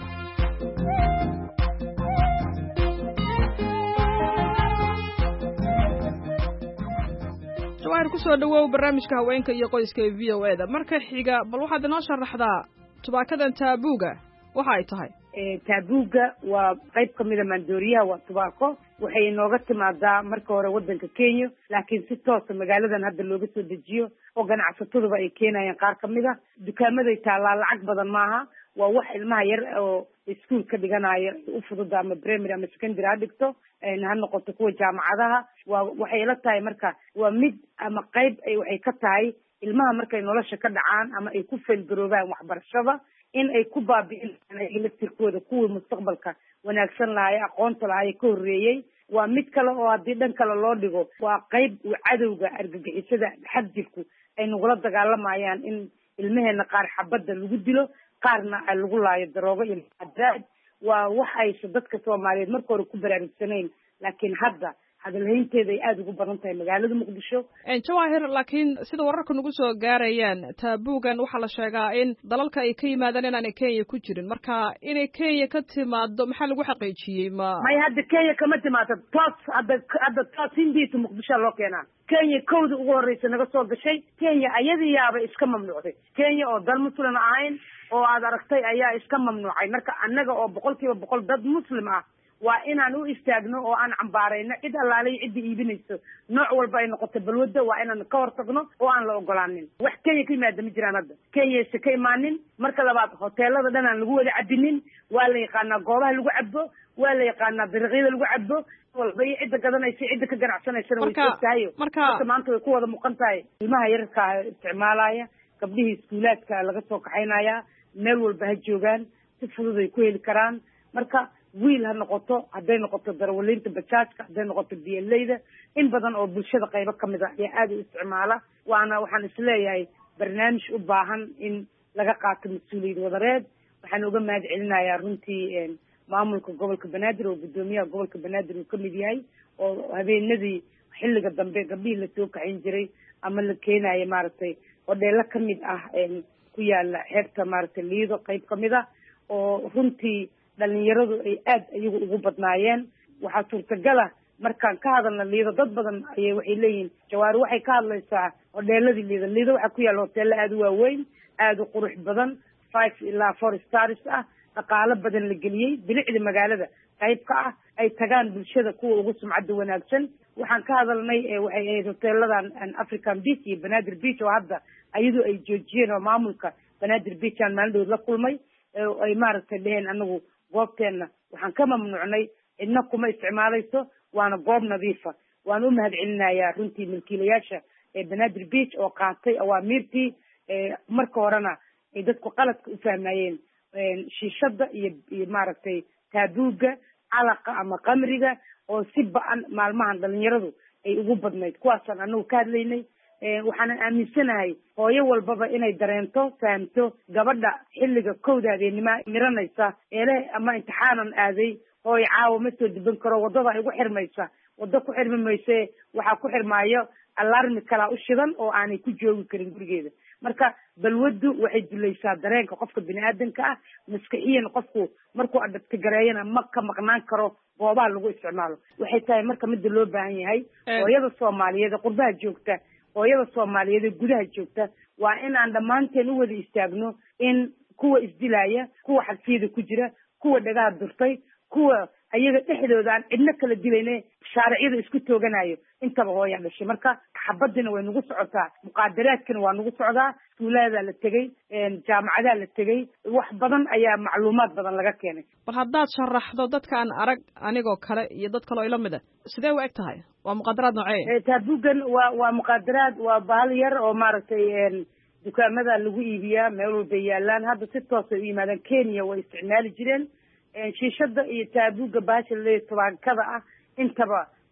jawaahir ku soo dhawow barnaamijka haweenka iyo qoyska ee VOA-da. marka xiga bal waxaad inoo sharaxdaa tubaakadan taabuuga waxa ay tahay. taabuuga waa qayb ka mid a maandooriyaha, waa tubaako. waxay inooga timaadaa marka hore waddanka Kenya, laakiin si toosa magaaladan hadda looga soo dejiyo oo ganacsataduba ay keenayaan qaar ka mid a. dukaamaday taallaa, lacag badan maaha, waa wax ilmaha yar oo iskuul ka dhiganayo u fududa, ama primary ama secondary ha dhigto, ha noqoto kuwa jaamacadaha. waxay ila tahay marka waa mid ama qayb waxay ka tahay ilmaha markay nolosha ka dhacaan ama ay ku feelgaroobaan waxbarashada, in ay ku baabi'in laftirkooda kuwii mustaqbalka wanaagsan lahaay, aqoonta lahaay ka horreeyey. waa mid kale oo haddii dhan kale loo dhigo waa qayb uu cadowga argagixisada xadjirku ay nagula dagaalamayaan, in ilmaheena qaar xabadda lagu dilo, qaarna ay lagu laayo daroogo iyo muqadaraad. waa wax aysa dadka Soomaaliyeed marka hore ku baraarugsanayn, laakiin hadda hadalhaynteeda ay aada ugu badan tahay magaalada Muqdisho. jawaahir, laakiin sida wararka nagu soo gaarayaan taabuugan waxaa la sheegaa in dalalka ay ka yimaadaan inaanay Kenya ku jirin, marka inay Kenya ka timaado maxaa lagu xaqiijiyey? may hadda Kenya kama timaado, toos hadda toos Hindiya Muqdisho loo keenaa. Kenya kowda ugu horreysa naga soo gashay, Kenya ayadiyaaba iska mamnuucday. Kenya oo dal muslim ahayn oo aad aragtay ayaa iska mamnuucay. marka annaga oo 100% dad muslim ah waa inaan u istaagno oo aan cambaarayno cid allaalay cidda iibinayso nooc walba ay noqoto balwada, waa inaan ka hortagno oo aan la ogolaanin. wax Kenya ka yimaada ma jiraan hadda, Kenya se ka imaanin. marka labaad, hoteelada dhan aan lagu wada cabinin, waa la yaqaanaa goobaha lagu cabo, waa la yaqaanaa dariiqyada lagu cabo walba, iyo cidda gadanaysa cidda ka ganacsanaysana way ogtahay. marka maanta way ku wada muuqan tahay ilmaha yararka isticmaalaya, gabdhihii iskuulaadka laga soo kaxaynaya, meel walba ha joogaan, si fudud ay ku heli karaan. marka wiil ha noqoto, hadday noqoto darawaliinta bajaajka, hadday noqoto biyelayda, in badan oo bulshada qaybo ka mid a ayaa aada u isticmaala. waxaan isleeyahay barnaamij u baahan in laga qaato mas-uuliyad wadareed. waxaan uga mahad celinayaa runtii maamulka gobolka Banaadir oo guddoomiyaha gobolka Banaadir uu ka mid yahay, oo habeenadii xilliga dambe gabdhihii la soo kaxin jiray ama la keenayo maaragtay hodheelo ka mid ah ku yaala xeebta maaragtay Liido qayb ka mid ah, oo runtii dhalinyaradu ay aada iyagu ugu badnaayeen. waxaa suurtagala markaan ka hadalna Liido, dad badan waxay leeyihiin jawaari waxay ka hadlaysaa hodheeladii Liido. Liido waxaa ku yaala hoteelo aada u waaweyn, aada u qurux badan, 5 ilaa 4 stars ah, dhaqaalo badan la geliyey, bilicda magaalada qayb ka ah, ay tagaan bulshada kuwa ugu sumcadda wanaagsan. waxaan ka hadalnay waxay ahayd hoteeladan African Beach iyo Banaadir Beach, oo hadda ayadu ay joojiyeen, oo maamulka Banaadir Beach aan maalin la kulmay ay maaragtay dheheen anagu goobteena waxaan ka mamnuucnay, cidna kuma isticmaalayso, waana goob nadiifa. waan u mahad celinayaa runtii milkiilayaasha Banaadir Beach oo qaatay awaamiirtii. marka horena ay dadku qaladka u fahmayeen shiishada iyo maaragtay taabuuga, calaqa ama qamriga, oo si ba-an maalmahan dhalinyaradu ay ugu badnayd. kuwaasaan anagu ka hadlaynay. waxaanan aaminsanahay hooyo walbaba inay dareento, fahamto gabadha xilliga kowda habeenimo miranaysa eele ama imtixaanan aaday, hooyo caawa ma soo diban karo, wadada igu xirmaysa, wado ku xirmi mayse, waxaa ku xirmaayo alarmi kalaa u shidan oo aanay ku joogi karin gurigeeda. marka balwadu waxay dulaysaa dareenka qofka biniaadanka ah, maskaxiyan qofku markuu adabtigareeyana ma ka maqnaan karo goobaha lagu isticmaalo. waxay tahay marka midda loo baahan yahay hooyada Soomaaliyeed qurbaha joogta, hooyada Soomaaliyeed gudaha joogta, waa inaan dhammaanteen u wada istaagno in kuwa isdilaya, kuwa xabsiyada ku jira, kuwa dhagaha durtay, kuwa ayaga dhexdooda aan cidna kala dilayne shaariciyada isku tooganayo, intaba hooyaa dhashay. marka xabadina way nagu socotaa, muqaadaraadkina waa nagu socdaa, iskuulaada la tegey, jaamacadaa la tegey, wax badan ayaa macluumaad badan laga keenay. bal haddaad sharaxdo dadkaan arag anigoo kale iyo dad kale oo ila mid ah, sidee u eg tahay? waa muqaadaraad noocee? taabuugan waa muqaadaraad, waa bahal yar oo maaragtay dukaamada lagu iibiyaa, meel walbay yaalaan. hadda si toosay u yimaadaan. Kenya way isticmaali jireen. shiishada iyo taabuuga baasha le tobaankada ah intaba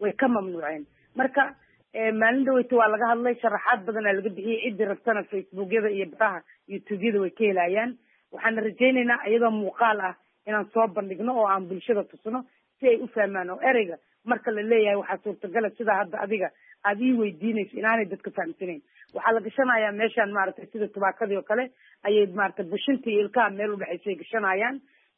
way ka mamnuuceen. marka maalin dhaweyta waa laga hadlay, sharaxaad badanaa laga bixiyey. ciddii rabtana facebookyada iyo baraha youtubeyada way ka helayaan. waxaana rajaynaynaa iyadoo muuqaal ah inaan soo bandhigno oo aan bulshada tusno si ay u fahmaan. oo ereyga marka la leeyahay waxaa suurtagala sidaa hadda adiga aad ii weydiinayso inaanay dadka fahamsanayn. waxaa la gashanayaa meeshaan maaragtay sida tubaakadii oo kale ayay maaragtay bushinta iyo ilkaha meel udhexaysa ay gashanayaan.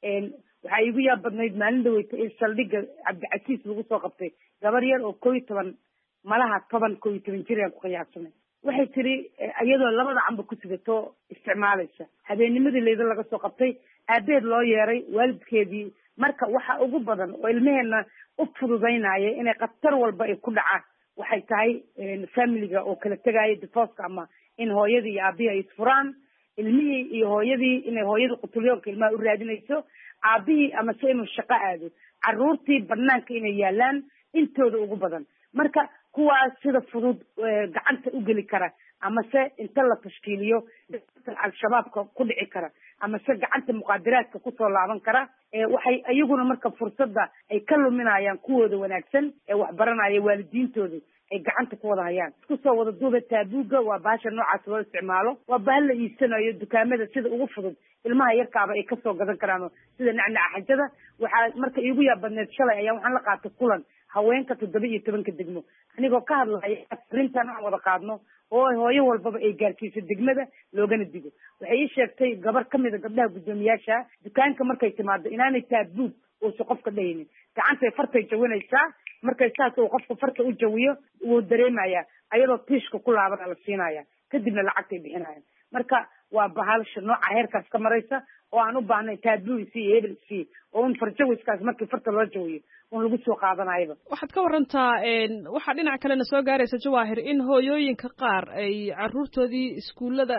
waxaa iigu yaab badnayd maalin dhaweyta in saldhigga cabdicasiis lagu soo qabtay gabar yar oo 11 malaha 11 jir aan ku qiyaasnay. waxay tiri iyadoo labada canba ku sidato isticmaalaysa. habeennimadii leyda laga soo qabtay, aabeed loo yeeray, waalidkeedii. marka waxa ugu badan oo ilmeheena u fududaynaya inay khatar walba ay ku dhacaan waxay tahay familiga oo kala tegaya divorce ama in hooyadii iyo aabihii ay isfuraan, ilmihii iyo hooyadii inay hooyada qutulyoonka ilmaha u raadinayso, aabihii ama se inuu shaqo aado, caruurtii banaanka inay yaalaan intooda ugu badan. marka kuwaas sida fudud gacanta u geli kara ama se inta la tashkiiliyo al-shabaabka ku dhici kara ama se gacanta muqaadaraadka kusoo laaban kara. waxay iyaguna marka fursadda ay ka luminayaan kuwooda wanaagsan ee waxbaranaya waalidiintooda ay gacanta ku wada hayaan. isku soo wada duuba taabuuga waa bahasha noocaas loo isticmaalo. waa bahal la iibsanayo dukaamada sida ugu fudud ilmaha yarkaaba ay kasoo gadan karaan sida nacnaca xajada. waxaa marka iigu yaab badneed shalay ayaa waxaan la qaatay kulan haweenka 17 degmo anigoo ka hadlaya arrintan aan wada qaadno oo hooyo walbaba ay gaarsiiso degmada loogana digo. waxay ii sheegtay gabar kamida gabdhaha guddoomiyaasha dukaanka markay timaado inaanay taabuug uusan qofka dhahaynin, gacantay fartay jawinaysaa. markay saas uu qofka farta u jawiyo wuu dareemayaa ayadoo tiishka ku laabana la siinaya, kadibna lacagtay bixinayaan. marka waa bahaalsha nooca heerkaas ka maraysa oo aan u baahnay taabuugisi iyo hebelsi oo un farjawiskaas markii farta loo jawiyo un lagu soo qaadanayaba. waxaad ka warantaa waxaa dhinaca kalena soo gaaraysa Jawaahir in hooyooyinka qaar ay caruurtoodii iskuullada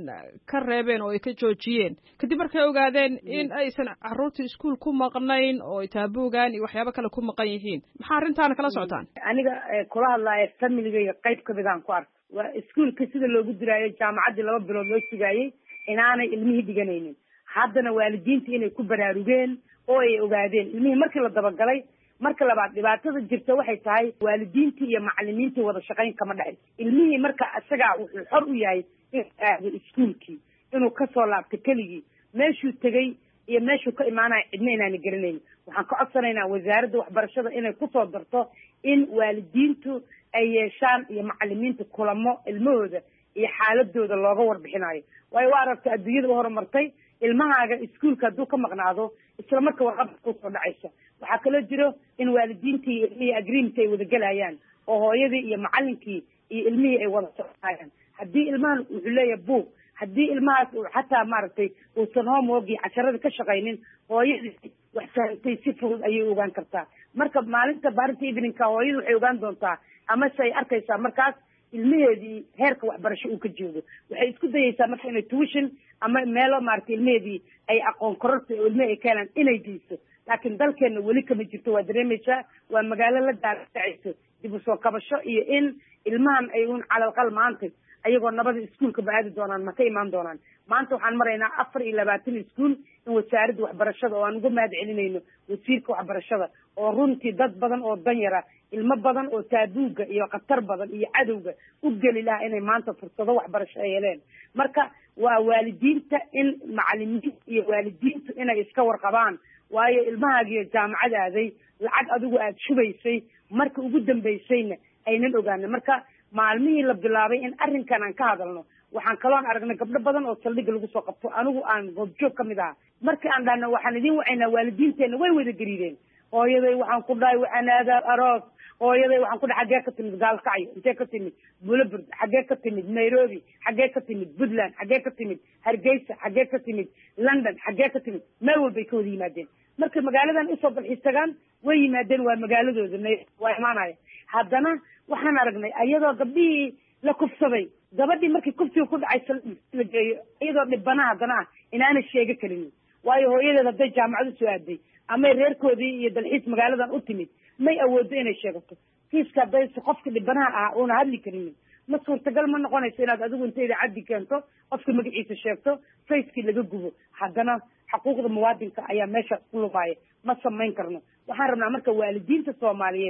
ka reebeen oo ay ka joojiyeen kadib markay ogaadeen in aysan caruurtii iskuul ku maqnayn oo ay taabuugaan iyo waxyaabo kale ku maqan yihiin. maxaa arrintaana kala socotaan? aniga kula hadlaya familigayga qayb kamidaan ku ark waa iskuulka sida loogu diraayo jaamacaddii 2 bilood loo sugaayey inaanay ilmihii dhiganaynin. haddana waalidiinta inay ku baraarugeen oo ay ogaadeen ilmihii markii la dabagalay. marka labaad dhibaatada jirta waxay tahay waalidiintii iyo macallimiintii wada shaqayn kama dhexayso. ilmihii marka isagaa wuxuu xor u yahay inuu aado iskuulkii, inuu kasoo laabto keligii. meeshuu tegey iyo meeshuu ka imaanaya cidna inaana garanaynin. waxaan ka codsanaynaa wasaaradda waxbarashada inay kusoo darto in waalidiintu ay yeeshaan iyo macallimiinta kulamo ilmahooda iyo xaaladooda looga warbixinayo. waayo waa aragta adduunyada u horumartay ilmahaaga iskuulka hadduu ka maqnaado isla marka warqabka kusoo dhacaysa. waxaa kaloo jiro in waalidiintii iyo ilmihii agreement ay wada gelayaan oo hooyadii iyo macallinkii iyo ilmihii ay wada soconayaan. haddii ilmahan wuxuu leeyahay buug, haddii ilmahaas uu xataa maaragtay uusan homework iyo casharada ka shaqaynin, hooyadii wax fahamtay si fudud ayay ogaan kartaa. marka maalinta baarinta eveningka hooyadu waxay ogaan doontaa ama se ay arkaysaa markaas ilmaheedii heerka waxbarasho uu ka joogo. waxay isku dayaysaa marka inay tuition ama meelo maaragtay ilmaheedii ay aqoon kororta oo ilmaha ay keenaan inay geyso. laakiin dalkeena weli kama jirto. waa dareemaysaa waa magaalo la daadacayso dib u soo kabasho iyo in ilmahan ay un calalqal maanta ayagoo nabada iskuulka ba-aadi doonaan ma ka imaan doonaan. maanta waxaan maraynaa 24 iskuul in wasaaradda waxbarashada oo aan uga mahad celinayno wasiirka waxbarashada oo runtii dad badan oo danyara ilmo badan oo taabuuga iyo khatar badan iyo cadowga u geli lahaa inay maanta fursado waxbarasho ay heleen. marka waa waalidiinta in macallimiinta iyo waalidiintu inay iska warqabaan. waayo ilmahaagiyo jaamacad aaday lacag adigu aad shubaysay marka ugu dambaysayna aynan ogaanin. marka maalmihii la bilaabay in arrinkan aan ka hadalno waxaan kaloon aragnay gabdho badan oo saldhigga lagu soo qabto anigu aan goobjoog kamid aha. markii aan dhahno waxaan idin wacaynaa waalidiinteena way wada gariireen. hooyaday waxaan ku dhahay waxaan aadaa aroos, hooyaday waxaan ku dhahay xaggee ka timid gaalkacyo, intee ka timid bulabird, xaggee ka timid nairobi, xaggee ka timid puntland, xaggee ka timid hargeysa, xaggee ka timid london, xaggee ka timid meel walbay ka wada yimaadeen. markay magaaladan usoo dalxiis tagaan way yimaadeen waa magaaladooda waa imaanaya. haddana waxaan aragnay ayadoo gabdhihii la kufsaday, gabadhii markii kufsiga ku dhacay la geeyo iyadoo dhibana haddana ah inaanay sheego kalinin. waayo hooyadeed hadday jaamacad usoo aaday amay reerkoodii iyo dalxiis magaaladan u timid may awoodo inay sheegato. kiiska hadday qofka dhibanaha ah uuna hadli karinin ma suurtagal ma noqonayso inaad adigu inta idaacaddi keento qofka magaciisa sheegto facekii laga gubo. haddana xuquuqda muwaadinka ayaa meesha ku lumaya. ma samayn karno. waxaan rabnaa marka waalidiinta Soomaaliyeed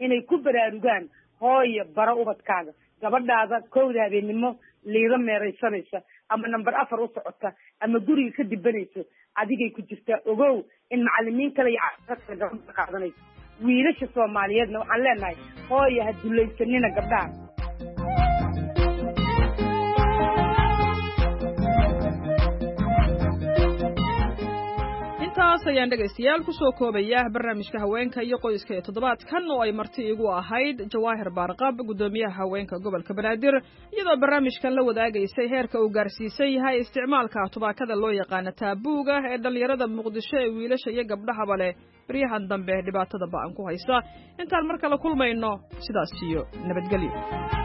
inay ku baraarugaan hooyo bara ubadkaaga gabadhaada kowda habeenimo liida meeraysanaysa ama number 4 u socota ama guriga ka dibanayso adigay ku jirtaa ogow in macallimiin kale iyo caafimaadka gabadha qaadanayso wiilasha Soomaaliyeedna waxaan leenahay hooyo ha dulaysanina gabdhaha intaas ayaan dhegaystayaal ku soo koobaya barnaamijka haweenka iyo qoyska ee toddobaadkan oo ay marti igu ahayd Jawaahir Baarqab gudoomiyaha haweenka gobolka Banaadir iyadoo barnaamijkan la wadaagaysay heerka uu gaarsiisay yahay isticmaalka tubaakada loo yaqaan taabuuga ee dhalinyarada Muqdisho ee wiilasha iyo gabdhaha leh bariyahan dambe dhibaatada ba'an ku haysta intaan mar kale kulmayno sidaas iyo nabadgelyo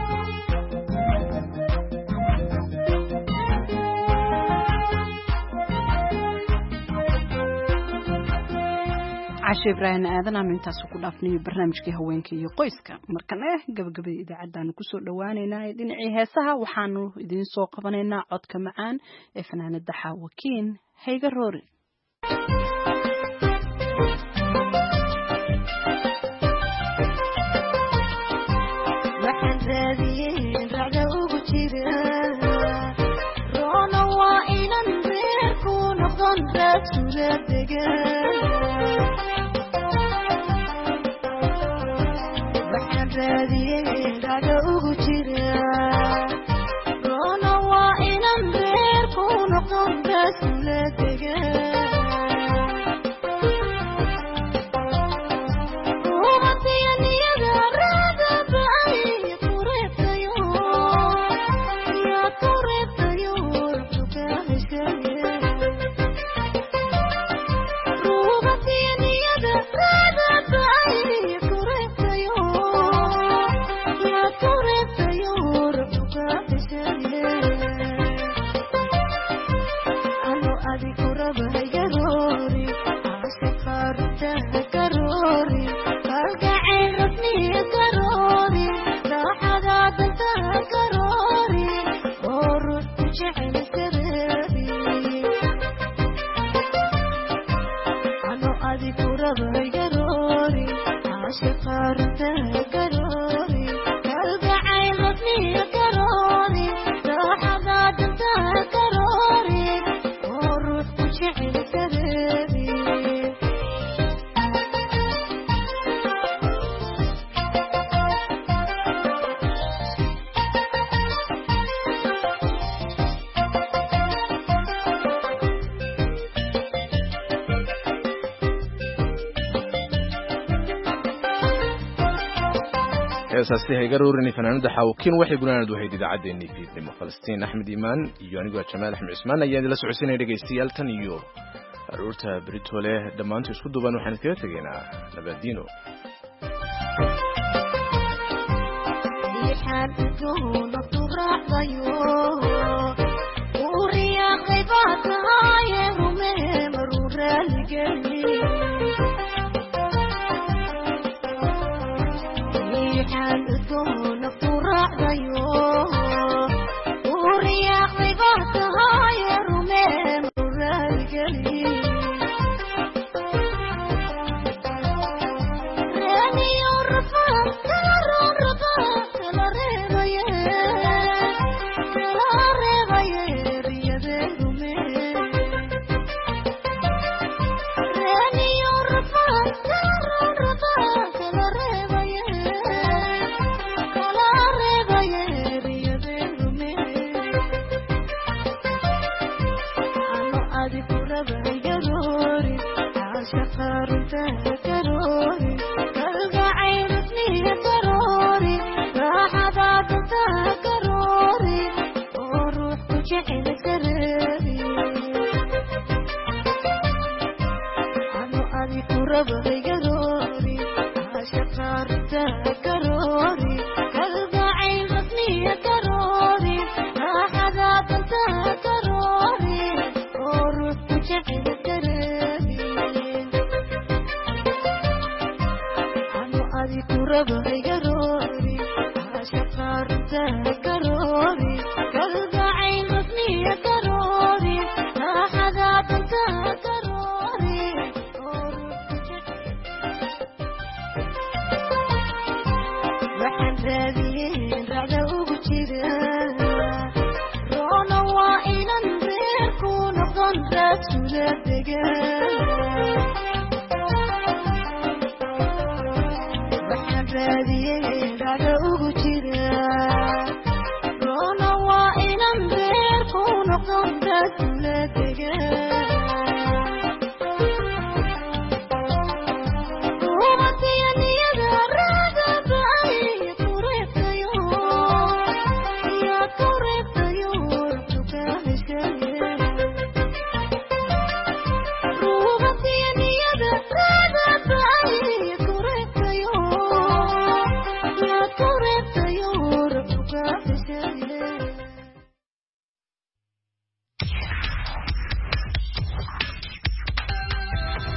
عشان إبراهيم آذنا من تاسو كلافني برنامج هوينك يقيسك مركنا قبل إذا عدنا كسر دوانينا دنعي هسها وحانو إذن سوق فنينا عد كمعان فنان الدحا وكين هيجا روري رونا وإلى نبيك ونفضل بسولتك أساسي هيجرورني فنان ده حاوكين واحد يقولون أنا دوحيد إذا عدني في دم فلسطين أحمد إيمان يوني جمال أحمد عثمان أيام دلس عسين رجيستيال تنيو أرورتا بريتوله دمان تسكدوا بنو حنكيت جينا نبدينه يحدثون الطرق ضيوه وريا غيباتها يومين مرور الجلي يحدثون الطرق ضيوه وريا غيباتها يومين مرور الجلي راني يرفع again.